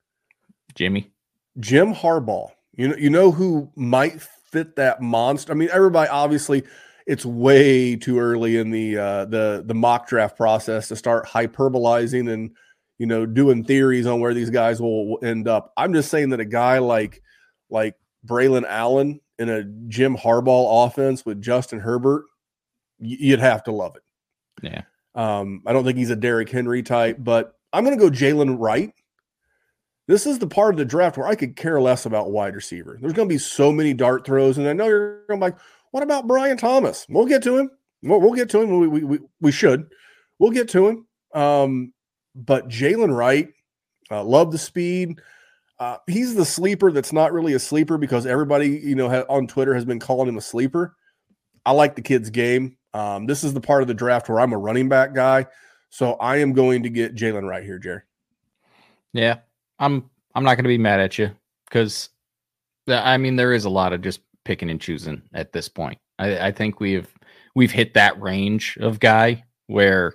F: Jimmy.
E: Jim Harbaugh. You know, you know who might fit that monster? I mean, everybody, obviously, it's way too early in the uh, the the mock draft process to start hyperbolizing and, you know, doing theories on where these guys will, will end up. I'm just saying that a guy like like Braylon Allen in a Jim Harbaugh offense with Justin Herbert, you'd have to love it.
F: Yeah.
E: Um, I don't think he's a Derrick Henry type, but I'm going to go Jalen Wright. This is the part of the draft where I could care less about wide receiver. There's going to be so many dart throws, and I know you're going to be like, what about Brian Thomas? We'll get to him. We'll, we'll get to him. We, we, we, we should. We'll get to him. Um, but Jalen Wright, uh, love the speed. Uh, he's the sleeper that's not really a sleeper because everybody, you know, ha- on Twitter has been calling him a sleeper. I like the kid's game. Um, this is the part of the draft where I'm a running back guy. So I am going to get Jalen Wright here, Jerry.
F: Yeah, I'm I'm not going to be mad at you because, I mean, there is a lot of just picking and choosing at this point. I, I think we've we've hit that range of guy where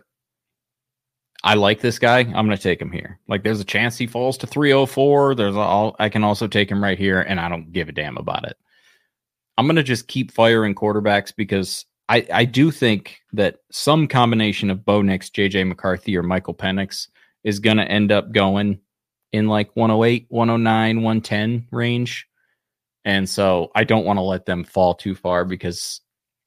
F: I like this guy. I'm going to take him here. Like, there's a chance he falls to three oh four. There's all I can also take him right here, and I don't give a damn about it. I'm going to just keep firing quarterbacks because I, I do think that some combination of Bo Nix, J J McCarthy, or Michael Penix is going to end up going in like one oh eight, one oh nine, one ten range. And so I don't want to let them fall too far because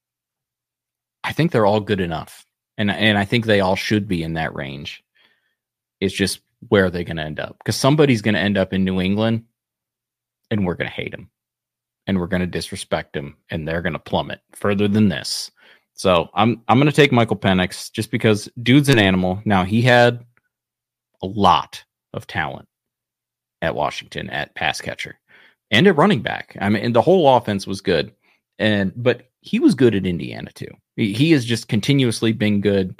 F: I think they're all good enough. And and I think they all should be in that range. It's just where are they going to end up? Because somebody's going to end up in New England, and we're going to hate them, and we're going to disrespect them, and they're going to plummet further than this. So I'm I'm going to take Michael Penix just because dude's an animal. Now, he had a lot of talent at Washington at pass catcher and at running back. I mean, and the whole offense was good, and but he was good at Indiana too. He has just continuously been good.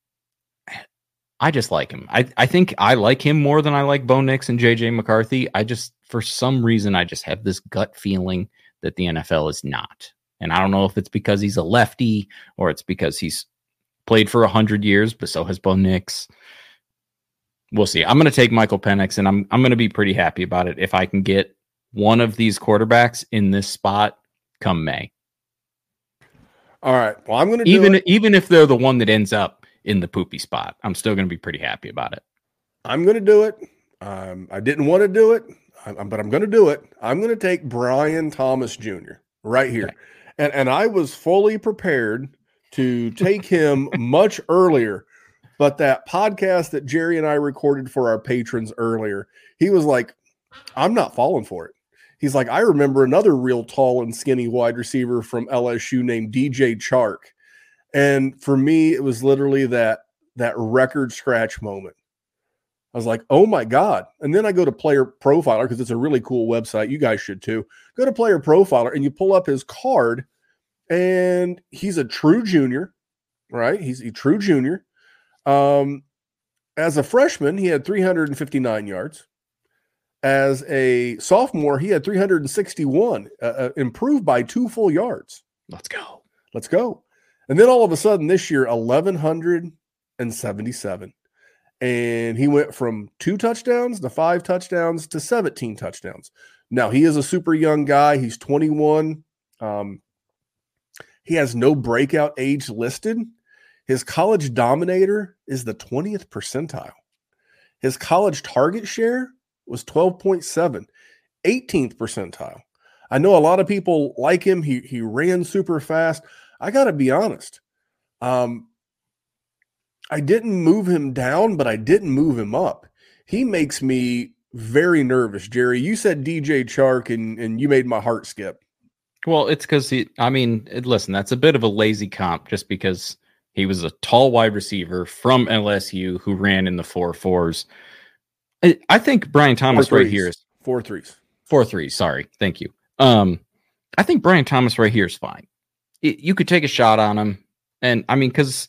F: I just like him. I, I think I like him more than I like Bo Nix and J J McCarthy. I just, for some reason, I just have this gut feeling that the N F L is not. And I don't know if it's because he's a lefty or it's because he's played for a hundred years, but so has Bo Nix. We'll see. I'm going to take Michael Penix, and I'm I'm going to be pretty happy about it if I can get one of these quarterbacks in this spot come May.
E: All right. Well, I'm going to do
F: even
E: it.
F: even if they're the one that ends up in the poopy spot, I'm still going to be pretty happy about it.
E: I'm going to do it. Um, I didn't want to do it, I'm, but I'm going to do it. I'm going to take Brian Thomas Junior right here.
F: Okay.
E: And, and I was fully prepared to take him much earlier. But that podcast that Jerry and I recorded for our patrons earlier, he was like, I'm not falling for it. He's like, I remember another real tall and skinny wide receiver from L S U named D J Chark. And for me, it was literally that that record scratch moment. I was like, oh my God. And then I go to Player Profiler because it's a really cool website. You guys should too. Go to Player Profiler and you pull up his card, and he's a true junior, right? He's a true junior. Um, as a freshman, he had three hundred fifty-nine yards. As a sophomore, he had three hundred sixty-one, uh, improved by two full yards.
F: Let's go.
E: Let's go. And then all of a sudden this year, eleven seventy-seven. And he went from two touchdowns to five touchdowns to seventeen touchdowns. Now, he is a super young guy. He's twenty-one. Um, he has no breakout age listed. His college dominator is the twentieth percentile. His college target share was twelve point seven, eighteenth percentile. I know a lot of people like him. He, he ran super fast. I got to be honest. Um, I didn't move him down, but I didn't move him up. He makes me very nervous, Jerry. You said D J Chark, and, and you made my heart skip.
F: Well, it's because he, I mean, listen, that's a bit of a lazy comp just because he was a tall wide receiver from L S U who ran in the four fours. I, I think Brian Thomas right here is
E: four threes.
F: Four threes. Sorry. Thank you. Um, I think Brian Thomas right here is fine. It, you could take a shot on him. And I mean, because,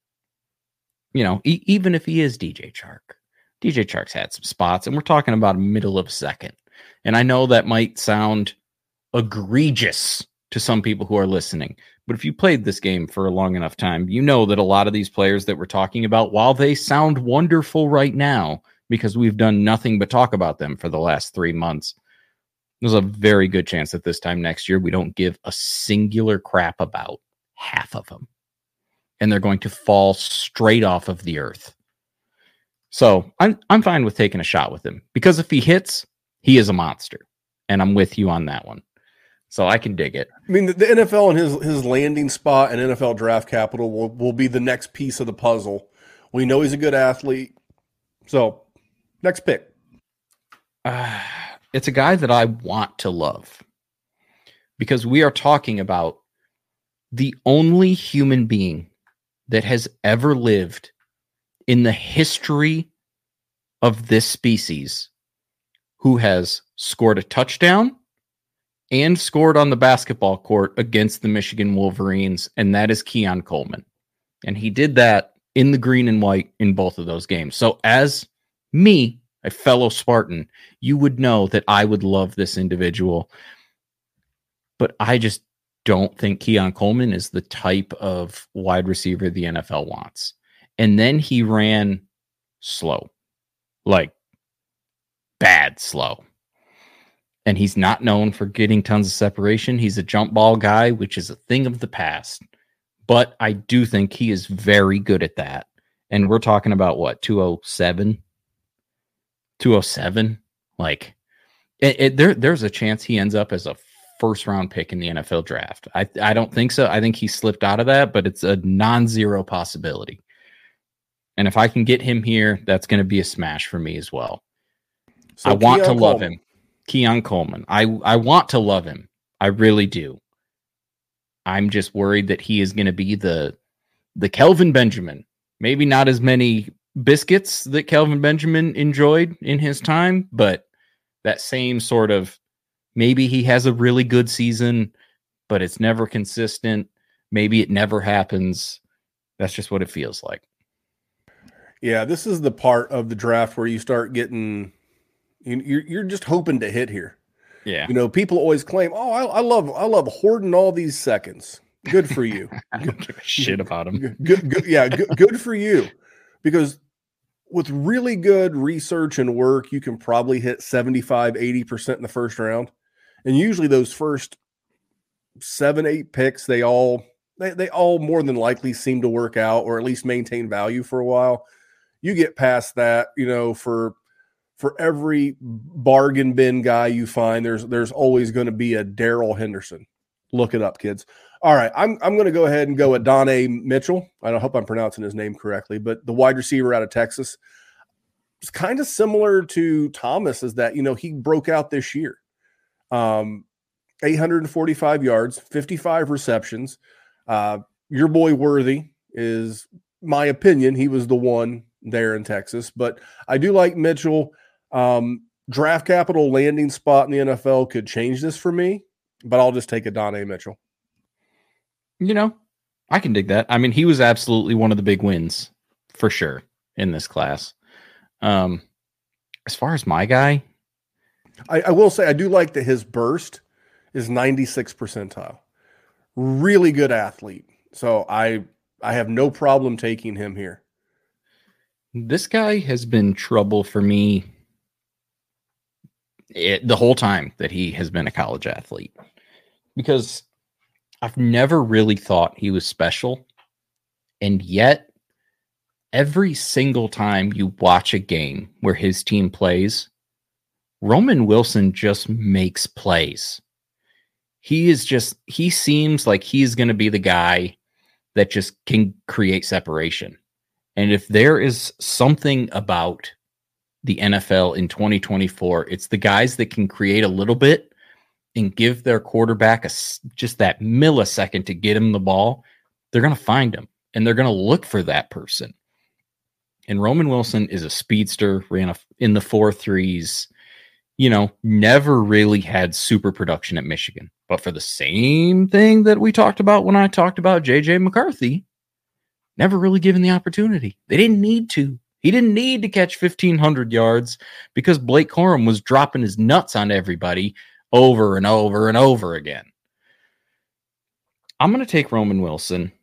F: you know, e- even if he is D J Chark, D J Chark's had some spots, and we're talking about a middle of a second. And I know that might sound egregious to some people who are listening, but if you played this game for a long enough time, you know that a lot of these players that we're talking about, while they sound wonderful right now, because we've done nothing but talk about them for the last three months, there's a very good chance that this time next year, we don't give a singular crap about half of them. And they're going to fall straight off of the earth. So I'm I'm fine with taking a shot with him, because if he hits, he is a monster. And I'm with you on that one. So I can dig it.
E: I mean, the, the N F L and his his landing spot and N F L draft capital will, will be the next piece of the puzzle. We know he's a good athlete. So next pick.
F: Uh, it's a guy that I want to love, because we are talking about the only human being that has ever lived in the history of this species who has scored a touchdown and scored on the basketball court against the Michigan Wolverines, and that is Keon Coleman. And he did that in the green and white in both of those games. So as me, a fellow Spartan, you would know that I would love this individual. But I just don't think Keon Coleman is the type of wide receiver the N F L wants. And then he ran slow, like bad slow. And he's not known for getting tons of separation. He's a jump ball guy, which is a thing of the past. But I do think he is very good at that. And we're talking about what, two oh seven? two oh seven? Like, it, it, there, there's a chance he ends up as a first round pick in the N F L draft. I, I don't think so. I think he slipped out of that, but it's a non-zero possibility. And if I can get him here, that's going to be a smash for me as well. So I want Keon to love Coleman. him. Keon Coleman. I, I want to love him. I really do. I'm just worried that he is going to be the the Kelvin Benjamin. Maybe not as many biscuits that Kelvin Benjamin enjoyed in his time, but that same sort of, maybe he has a really good season, but it's never consistent. Maybe it never happens. That's just what it feels like.
E: Yeah, this is the part of the draft where you start getting, you're you're just hoping to hit here.
F: Yeah,
E: you know, people always claim, "Oh, I, I love I love hoarding all these seconds." Good for you.
F: I don't give a shit about him.
E: Good, good, yeah, good, good for you. Because with really good research and work, you can probably hit seventy-five, eighty percent in the first round. And usually those first seven, eight picks, they all they, they all more than likely seem to work out, or at least maintain value for a while. You get past that, you know, for for every bargain bin guy you find, there's there's always going to be a Darrell Henderson. Look it up, kids. All right, I'm I'm going to go ahead and go with Donnie Mitchell. I hope I'm pronouncing his name correctly, but the wide receiver out of Texas. It's kind of similar to Thomas, is that, you know, he broke out this year. Um, eight hundred forty-five yards, fifty-five receptions. Uh, your boy Worthy is my opinion. He was the one there in Texas, but I do like Mitchell. Um, draft capital landing spot in the N F L could change this for me, but I'll just take Adonai Mitchell.
F: You know, I can dig that. I mean, he was absolutely one of the big wins for sure in this class. Um, as far as my guy,
E: I, I will say I do like that his burst is ninety-six percentile. Really good athlete. So I I have no problem taking him here.
F: This guy has been trouble for me it, the whole time that he has been a college athlete, because I've never really thought he was special. And yet, every single time you watch a game where his team plays, Roman Wilson just makes plays. He is just, he seems like he's going to be the guy that just can create separation. And if there is something about the N F L in twenty twenty-four, it's the guys that can create a little bit and give their quarterback a, just that millisecond to get him the ball. They're going to find him and they're going to look for that person. And Roman Wilson is a speedster, ran a, in the four threes, you know, never really had super production at Michigan. But for the same thing that we talked about when I talked about J J McCarthy, never really given the opportunity. They didn't need to. He didn't need to catch fifteen hundred yards because Blake Corum was dropping his nuts on everybody over and over and over again. I'm going to take Roman Wilson.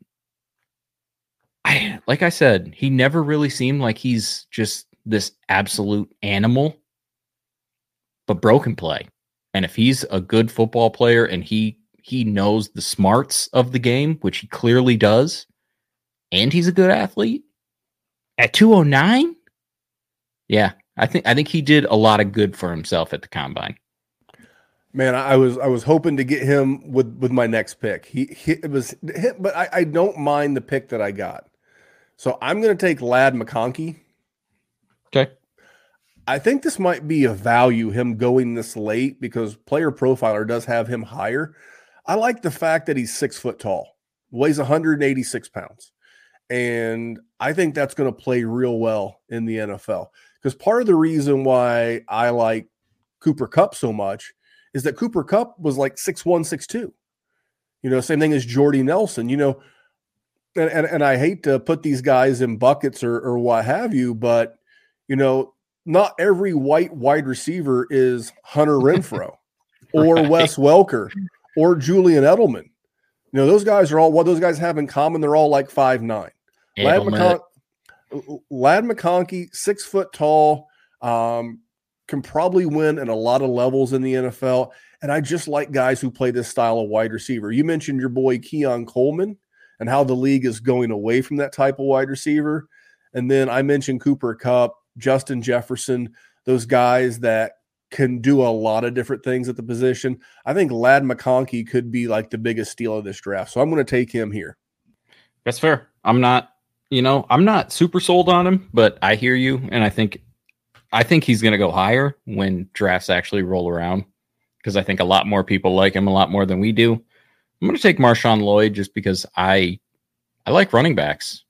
F: I, like I said, he never really seemed like he's just this absolute animal, but broken play. And if he's a good football player and he he knows the smarts of the game, which he clearly does, and he's a good athlete at two oh nine, yeah, I think I think he did a lot of good for himself at the combine.
E: Man, I was I was hoping to get him with, with my next pick. He, he it was, but I, I don't mind the pick that I got. So I'm going to take Ladd McConkey.
F: Okay.
E: I think this might be a value, him going this late, because Player Profiler does have him higher. I like the fact that he's six foot tall, weighs one hundred eighty-six pounds. And I think that's going to play real well in the N F L. Because part of the reason why I like Cooper Kupp so much is that Cooper Kupp was like six one, six two. You know, same thing as Jordy Nelson. You know, and, and, and I hate to put these guys in buckets or, or what have you, but, you know, not every white wide receiver is Hunter Renfrow or right. Wes Welker or Julian Edelman. You know, those guys are all, what those guys have in common, they're all like five nine. Ladd, McCon- Ladd McConkey, six foot tall, um, can probably win at a lot of levels in the N F L. And I just like guys who play this style of wide receiver. You mentioned your boy Keon Coleman and how the league is going away from that type of wide receiver. And then I mentioned Cooper Kupp, Justin Jefferson, those guys that can do a lot of different things at the position. I think Ladd McConkey could be like the biggest steal of this draft. So I'm going to take him here.
F: That's fair. I'm not, you know, I'm not super sold on him, but I hear you. And I think, I think he's going to go higher when drafts actually roll around, because I think a lot more people like him a lot more than we do. I'm going to take Marshawn Lloyd just because I, I like running backs,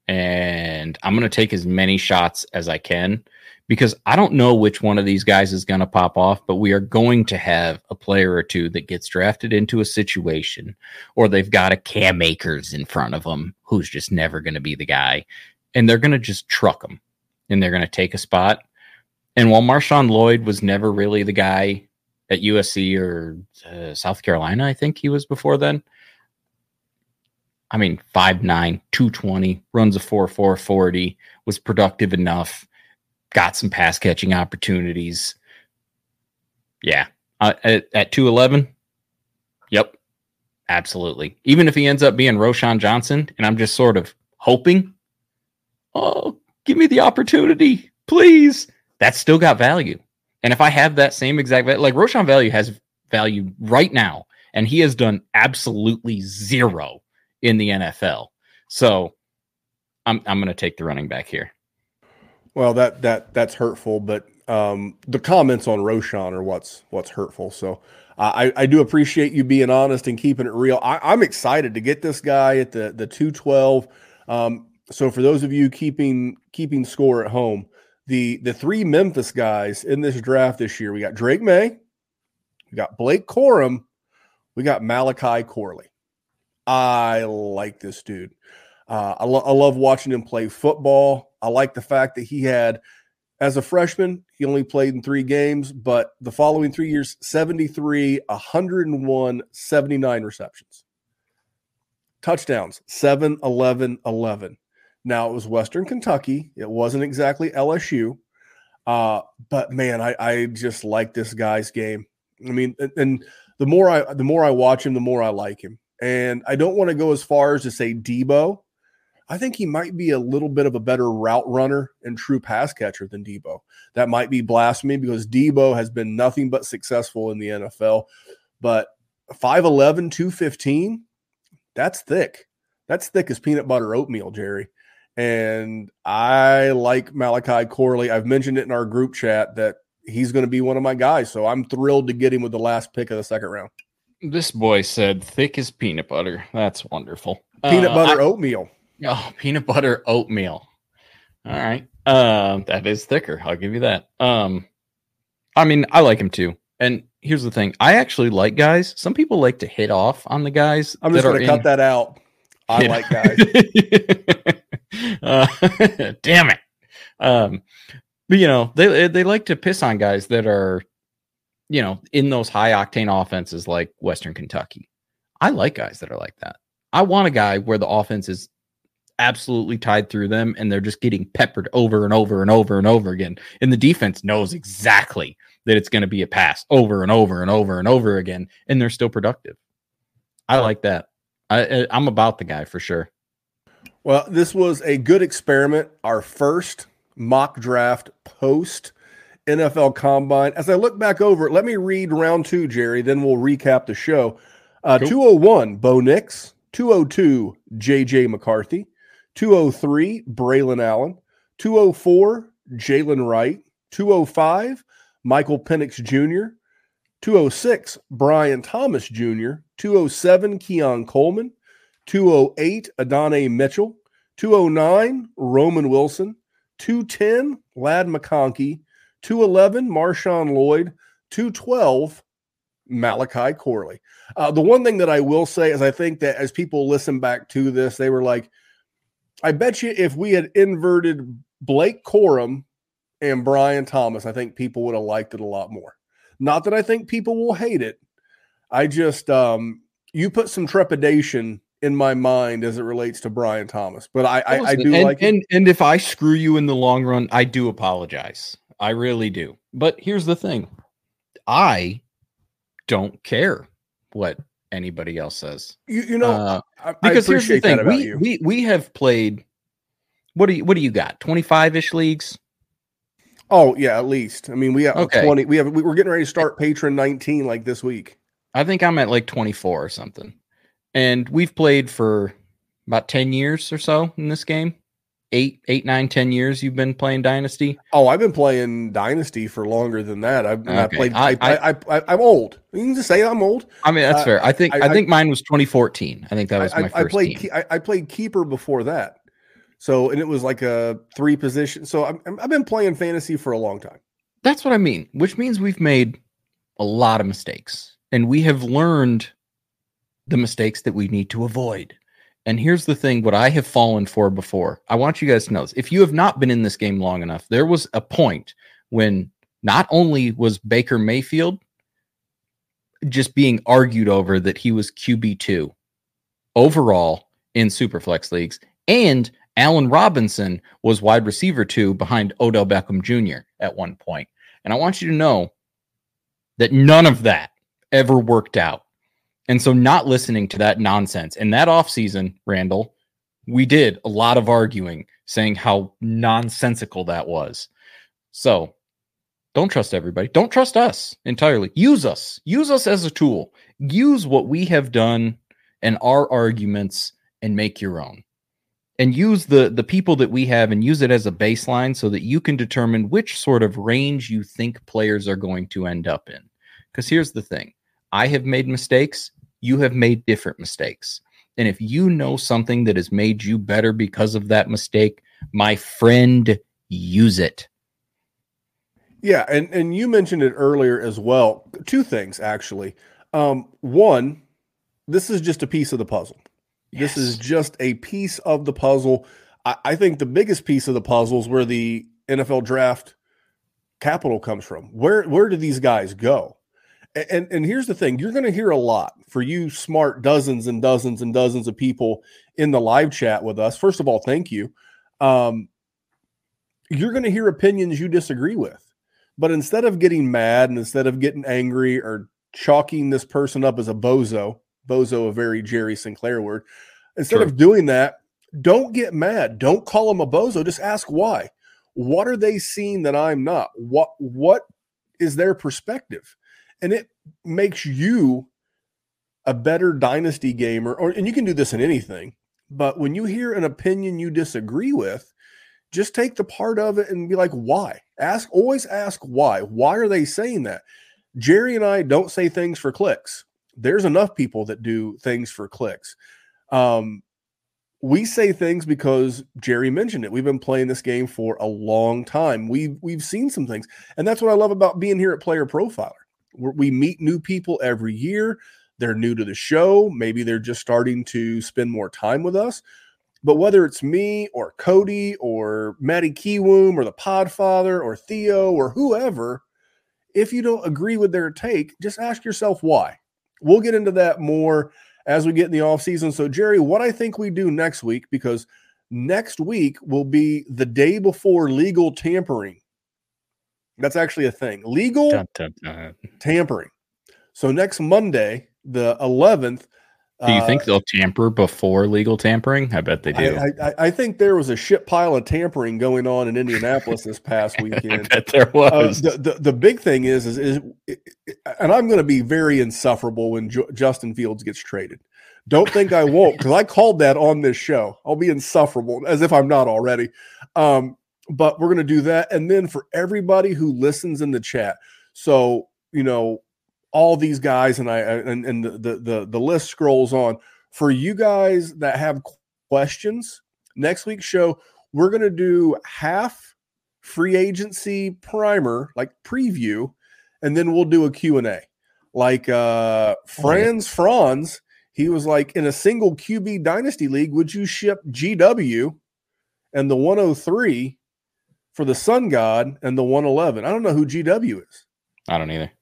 F: and I'm going to take as many shots as I can, because I don't know which one of these guys is going to pop off, but we are going to have a player or two that gets drafted into a situation, or they've got a Cam Akers in front of them who's just never going to be the guy, and they're going to just truck them, and they're going to take a spot. And while Marshawn Lloyd was never really the guy at U S C or uh, South Carolina, I think he was before then. I mean, five nine, two twenty, runs a four four forty, was productive enough, got some pass catching opportunities. Yeah. Uh, at, at two eleven, yep, absolutely. Even if he ends up being Roschon Johnson, and I'm just sort of hoping, oh, give me the opportunity, please. That's still got value. And if I have that same exact value, like Roschon value has value right now, and he has done absolutely zero in the N F L. So I'm I'm going to take the running back here.
E: Well, that that that's hurtful, but um, the comments on Roschon are what's what's hurtful. So I, I do appreciate you being honest and keeping it real. I, I'm excited to get this guy at the the two twelve. Um, so for those of you keeping keeping score at home, the the three Memphis guys in this draft this year, we got Drake May, we got Blake Corum, we got Malachi Corley. I like this dude. Uh, I, lo- I love watching him play football. I like the fact that he had, as a freshman, he only played in three games, but the following three years, seventy-three, one hundred one, seventy-nine receptions. Touchdowns, seven, eleven, eleven. Now, it was Western Kentucky. It wasn't exactly L S U. Uh, but, man, I, I just like this guy's game. I mean, and, and the more I the more I watch him, the more I like him. And I don't want to go as far as to say Debo. I think he might be a little bit of a better route runner and true pass catcher than Debo. That might be blasphemy because Debo has been nothing but successful in the N F L. But five eleven, two fifteen, that's thick. That's thick as peanut butter oatmeal, Jerry. And I like Malachi Corley. I've mentioned it in our group chat that he's going to be one of my guys. So I'm thrilled to get him with the last pick of the second round.
F: This boy said thick as peanut butter. That's wonderful.
E: Peanut
F: uh,
E: butter
F: I,
E: oatmeal.
F: Oh, peanut butter oatmeal. All right. Uh, that is thicker. I'll give you that. Um, I mean, I like him too. And here's the thing. I actually like guys. Some people like to hit off on the guys.
E: I'm just going to cut in... that out. I like guys.
F: uh, damn it. Um, but, you know, they they like to piss on guys that are, you know, in those high octane offenses like Western Kentucky. I like guys that are like that. I want a guy where the offense is absolutely tied through them and they're just getting peppered over and over and over and over again. And the defense knows exactly that it's going to be a pass over and over and over and over again. And they're still productive. I like that. I, I'm about the guy for sure.
E: Well, this was a good experiment. Our first mock draft post N F L Combine. As I look back over it, let me read round two, Jerry, then we'll recap the show. Uh, cool. two oh one, Bo Nix. two oh two, J J McCarthy. two oh three, Braylon Allen. two oh four, Jalen Wright. two oh five, Michael Penix Junior two oh six, Brian Thomas Junior two oh seven, Keon Coleman. two oh eight, Adonai Mitchell. two oh nine, Roman Wilson. two ten, Ladd McConkey. two eleven, Marshawn Lloyd. two twelve, Malachi Corley. Uh, the one thing that I will say is I think that as people listen back to this, they were like, I bet you if we had inverted Blake Corum and Brian Thomas, I think people would have liked it a lot more. Not that I think people will hate it. I just, um, you put some trepidation in my mind as it relates to Brian Thomas, but I, I, I do
F: and,
E: like
F: and,
E: it.
F: And if I screw you in the long run, I do apologize. I really do. But here's the thing. I don't care what anybody else says.
E: You, you know,
F: uh,
E: I,
F: because
E: I
F: here's the thing. We,
E: you.
F: we, we have played, what do you, what do you got? twenty-five-ish leagues?
E: Oh yeah, at least. I mean, we have
F: okay.
E: twenty. We have. We're getting ready to start Patron nineteen like this week.
F: I think I'm at like twenty-four or something, and we've played for about ten years or so in this game. Eight, eight, nine, ten years. You've been playing Dynasty.
E: Oh, I've been playing Dynasty for longer than that. I've okay. I played. I, I, I, I, I'm old. You can just say I'm old.
F: I mean, that's uh, fair. I think. I, I think mine was twenty fourteen. I think that was
E: I,
F: my first
E: I played.
F: team.
E: I, I played Keeper before that. So, and it was like a three position. So I'm, I've been playing fantasy for a long time.
F: That's what I mean, which means we've made a lot of mistakes and we have learned the mistakes that we need to avoid. And here's the thing, what I have fallen for before. I want you guys to know this. If you have not been in this game long enough, there was a point when not only was Baker Mayfield just being argued over that he was Q B two overall in Superflex leagues, and Allen Robinson was wide receiver two behind Odell Beckham Junior at one point. And I want you to know that none of that ever worked out. And so not listening to that nonsense. And that offseason, Randall, we did a lot of arguing saying how nonsensical that was. So don't trust everybody. Don't trust us entirely. Use us. Use us as a tool. Use what we have done and our arguments and make your own. And use the, the people that we have and use it as a baseline so that you can determine which sort of range you think players are going to end up in. Because here's the thing. I have made mistakes. You have made different mistakes. And if you know something that has made you better because of that mistake, my friend, use it.
E: Yeah, and, and you mentioned it earlier as well. Two things, actually. Um, one, this is just a piece of the puzzle. This
F: Yes.
E: is just a piece of the puzzle. I, I think the biggest piece of the puzzle is where the N F L draft capital comes from. Where where do these guys go? And, and, and here's the thing. You're going to hear a lot for you smart dozens and dozens and dozens of people in the live chat with us. First of all, thank you. Um, you're going to hear opinions you disagree with. But instead of getting mad and instead of getting angry or chalking this person up as a bozo, bozo, a very Jerry Sinclair word, instead
F: True.
E: of doing that, don't get mad. Don't call them a bozo. Just ask why. What are they seeing that I'm not? What What is their perspective? And it makes you a better dynasty gamer. Or, and you can do this in anything. But when you hear an opinion you disagree with, just take the part of it and be like, why? Ask, always ask why. Why are they saying that? Jerry and I don't say things for clicks. There's enough people that do things for clicks. Um, we say things because Jerry mentioned it. We've been playing this game for a long time. We've, we've seen some things. And that's what I love about being here at Player Profiler. We're, we meet new people every year. They're new to the show. Maybe they're just starting to spend more time with us. But whether it's me or Cody or Matty Kiwoom or the Podfather or Theo or whoever, if you don't agree with their take, just ask yourself why. We'll get into that more as we get in the offseason. So, Jerry, what I think we do next week, because next week will be the day before legal tampering. That's actually a thing. Legal
F: Dun, dun, dun.
E: tampering. So next Monday, the eleventh,
F: Do you
E: uh,
F: think they'll tamper before legal tampering? I bet they do.
E: I, I, I think there was a shit pile of tampering going on in Indianapolis this past weekend.
F: I bet there
E: Uh,
F: was.
E: the, the the big thing is is, is and I'm going to be very insufferable when Ju- Justin Fields gets traded. Don't think I won't, because I called that on this show. I'll be insufferable, as if I'm not already. Um, but we're going to do that, and then for everybody who listens in the chat, so you know all these guys, and I and and the the the, the list scrolls on. For you guys that have questions, next week's show we're going to do half free agency primer, like preview, and then we'll do a Q and A. Like uh, Franz Franz, he was like, in a single Q B dynasty league, would you ship G W and the one oh three for the Sun God and the one eleven? I don't know who G W is.
F: I don't either.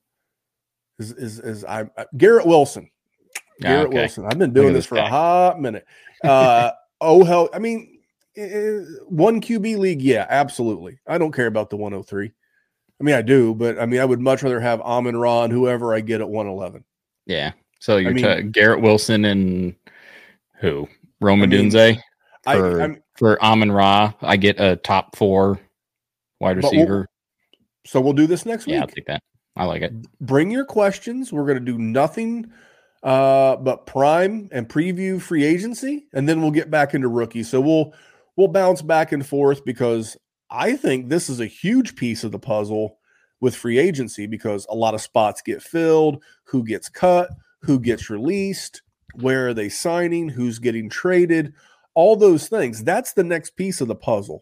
E: Is is, is I, I Garrett Wilson? Garrett
F: okay.
E: Wilson. I've been doing
F: Look at
E: this
F: this
E: for
F: guy.
E: a hot minute. Uh, oh hell! I mean, eh, one Q B league, yeah, absolutely. I don't care about the one oh three. I mean, I do, but I mean, I would much rather have Amon Ra and whoever I get at one eleven.
F: Yeah. So you're
E: I mean-
F: ta- Garrett Wilson and who? Roma
E: I mean,
F: Dunze
E: I,
F: for
E: I'm,
F: for Amon Ra. I get a top four wide
E: But we'll-
F: receiver.
E: so we'll do this next
F: Yeah, I'll
E: week.
F: take that. I like it.
E: Bring your questions. We're going to do nothing uh, but prime and preview free agency, and then we'll get back into rookie. So we'll we'll bounce back and forth, because I think this is a huge piece of the puzzle with free agency, because a lot of spots get filled, who gets cut, who gets released, where are they signing, who's getting traded, all those things. That's the next piece of the puzzle.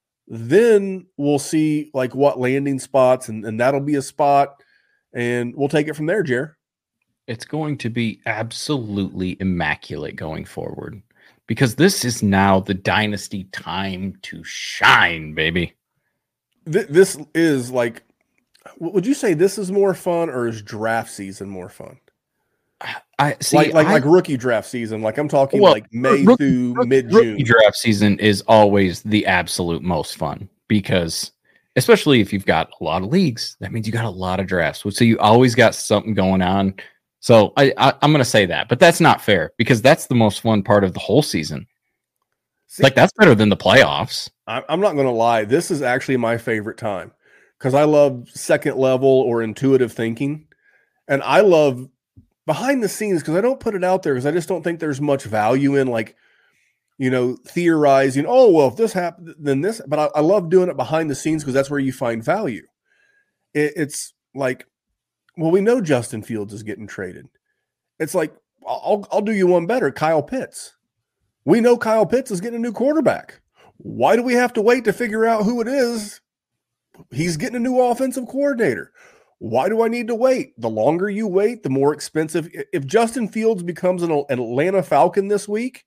E: Then we'll see like what landing spots, and, and that'll be a spot, and we'll take it from there, Jer.
F: It's going to be absolutely immaculate going forward, because this is now the dynasty time to shine, baby.
E: Th- this is like, w- would you say this is more fun, or is draft season more fun?
F: I see.
E: like like
F: I,
E: like rookie draft season. Like I'm talking
F: Well,
E: like May
F: rookie-
E: through
F: rookie-
E: mid June.
F: Rookie draft season is always the absolute most fun, because especially if you've got a lot of leagues, that means you got a lot of drafts. So you always got something going on. So I, I I'm going to say that, but that's not fair, because that's the most fun part of the whole season.
E: See,
F: Like that's better than the playoffs.
E: I- I'm not going to lie. This is actually my favorite time, because I love second level or intuitive thinking, and I love behind the scenes, because I don't put it out there because I just don't think there's much value in like, you know, theorizing. Oh, well, if this happened, then this. But I, I love doing it behind the scenes, because that's where you find value. It, it's like Well, we know Justin Fields is getting traded. It's like, I'll, I'll do you one better, Kyle Pitts. We know Kyle Pitts is getting a new quarterback. Why do we have to wait to figure out who it is? He's getting a new offensive coordinator. Why do I need to wait? The longer you wait, the more expensive. If Justin Fields becomes an Atlanta Falcon this week,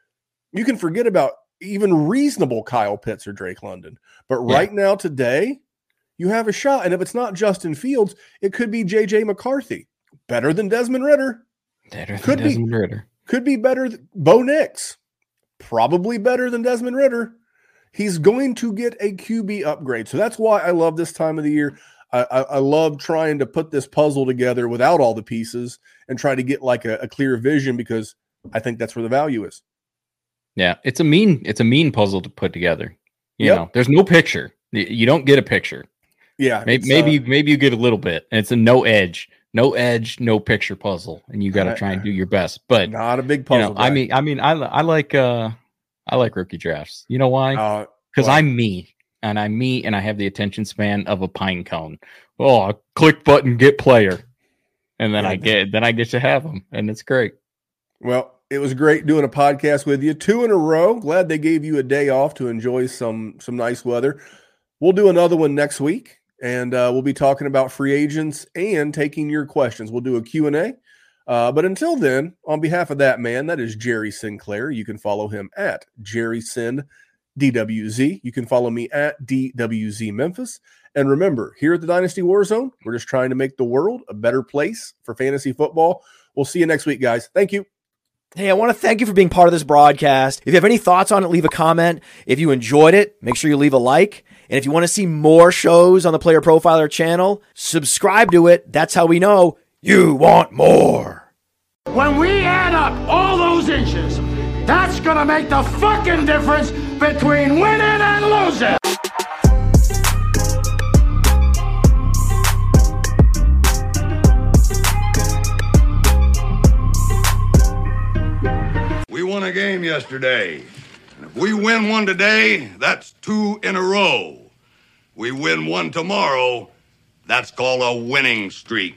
E: you can forget about even reasonable Kyle Pitts or Drake London. But right yeah. now, today, you have a shot. And if it's not Justin Fields, it could be J J McCarthy. Better than Desmond Ritter.
F: Better than
E: could
F: Desmond
E: be,
F: Ritter.
E: Could be better than Bo Nix. Probably better than Desmond Ritter. He's going to get a Q B upgrade. So that's why I love this time of the year. I, I, I love trying to put this puzzle together without all the pieces and try to get like a, a clear vision, because I think that's where the value is.
F: Yeah, it's a mean, it's a mean puzzle to put together. You
E: Yep.
F: know, there's no picture. You don't get a picture.
E: Yeah.
F: Maybe maybe, uh, maybe you get a little bit. And it's a no edge, no edge, no picture puzzle, and you got to try and do your best. But
E: not a big puzzle.
F: You know, I mean, I mean, I I like uh, I like rookie drafts. You know why? Because uh, well, I'm me, and I'm me, and I have the attention span of a pine cone. Oh, I click button, get player, and then yeah. I get then I get to have them, and it's great.
E: Well, it was great doing a podcast with you, two in a row. Glad they gave you a day off to enjoy some some nice weather. We'll do another one next week, and uh, we'll be talking about free agents and taking your questions. We'll do a Q and A. Uh, but until then, on behalf of that man, that is Jerry Sinclair. You can follow him at Jerry Sin D W Z. You can follow me at D W Z Memphis. And remember, here at the Dynasty Warzone, we're just trying to make the world a better place for fantasy football. We'll see you next week, guys. Thank you.
G: Hey, I want to thank you for being part of this broadcast. If you have any thoughts on it, leave a comment. If you enjoyed it, make sure you leave a like. And if you want to see more shows on the Player Profiler channel, subscribe to it. That's how we know you want more.
I: When we add up all those inches, that's going to make the fucking difference between winning and losing.
J: We won a game yesterday. And if we win one today, that's two in a row. We win one tomorrow, that's called a winning streak.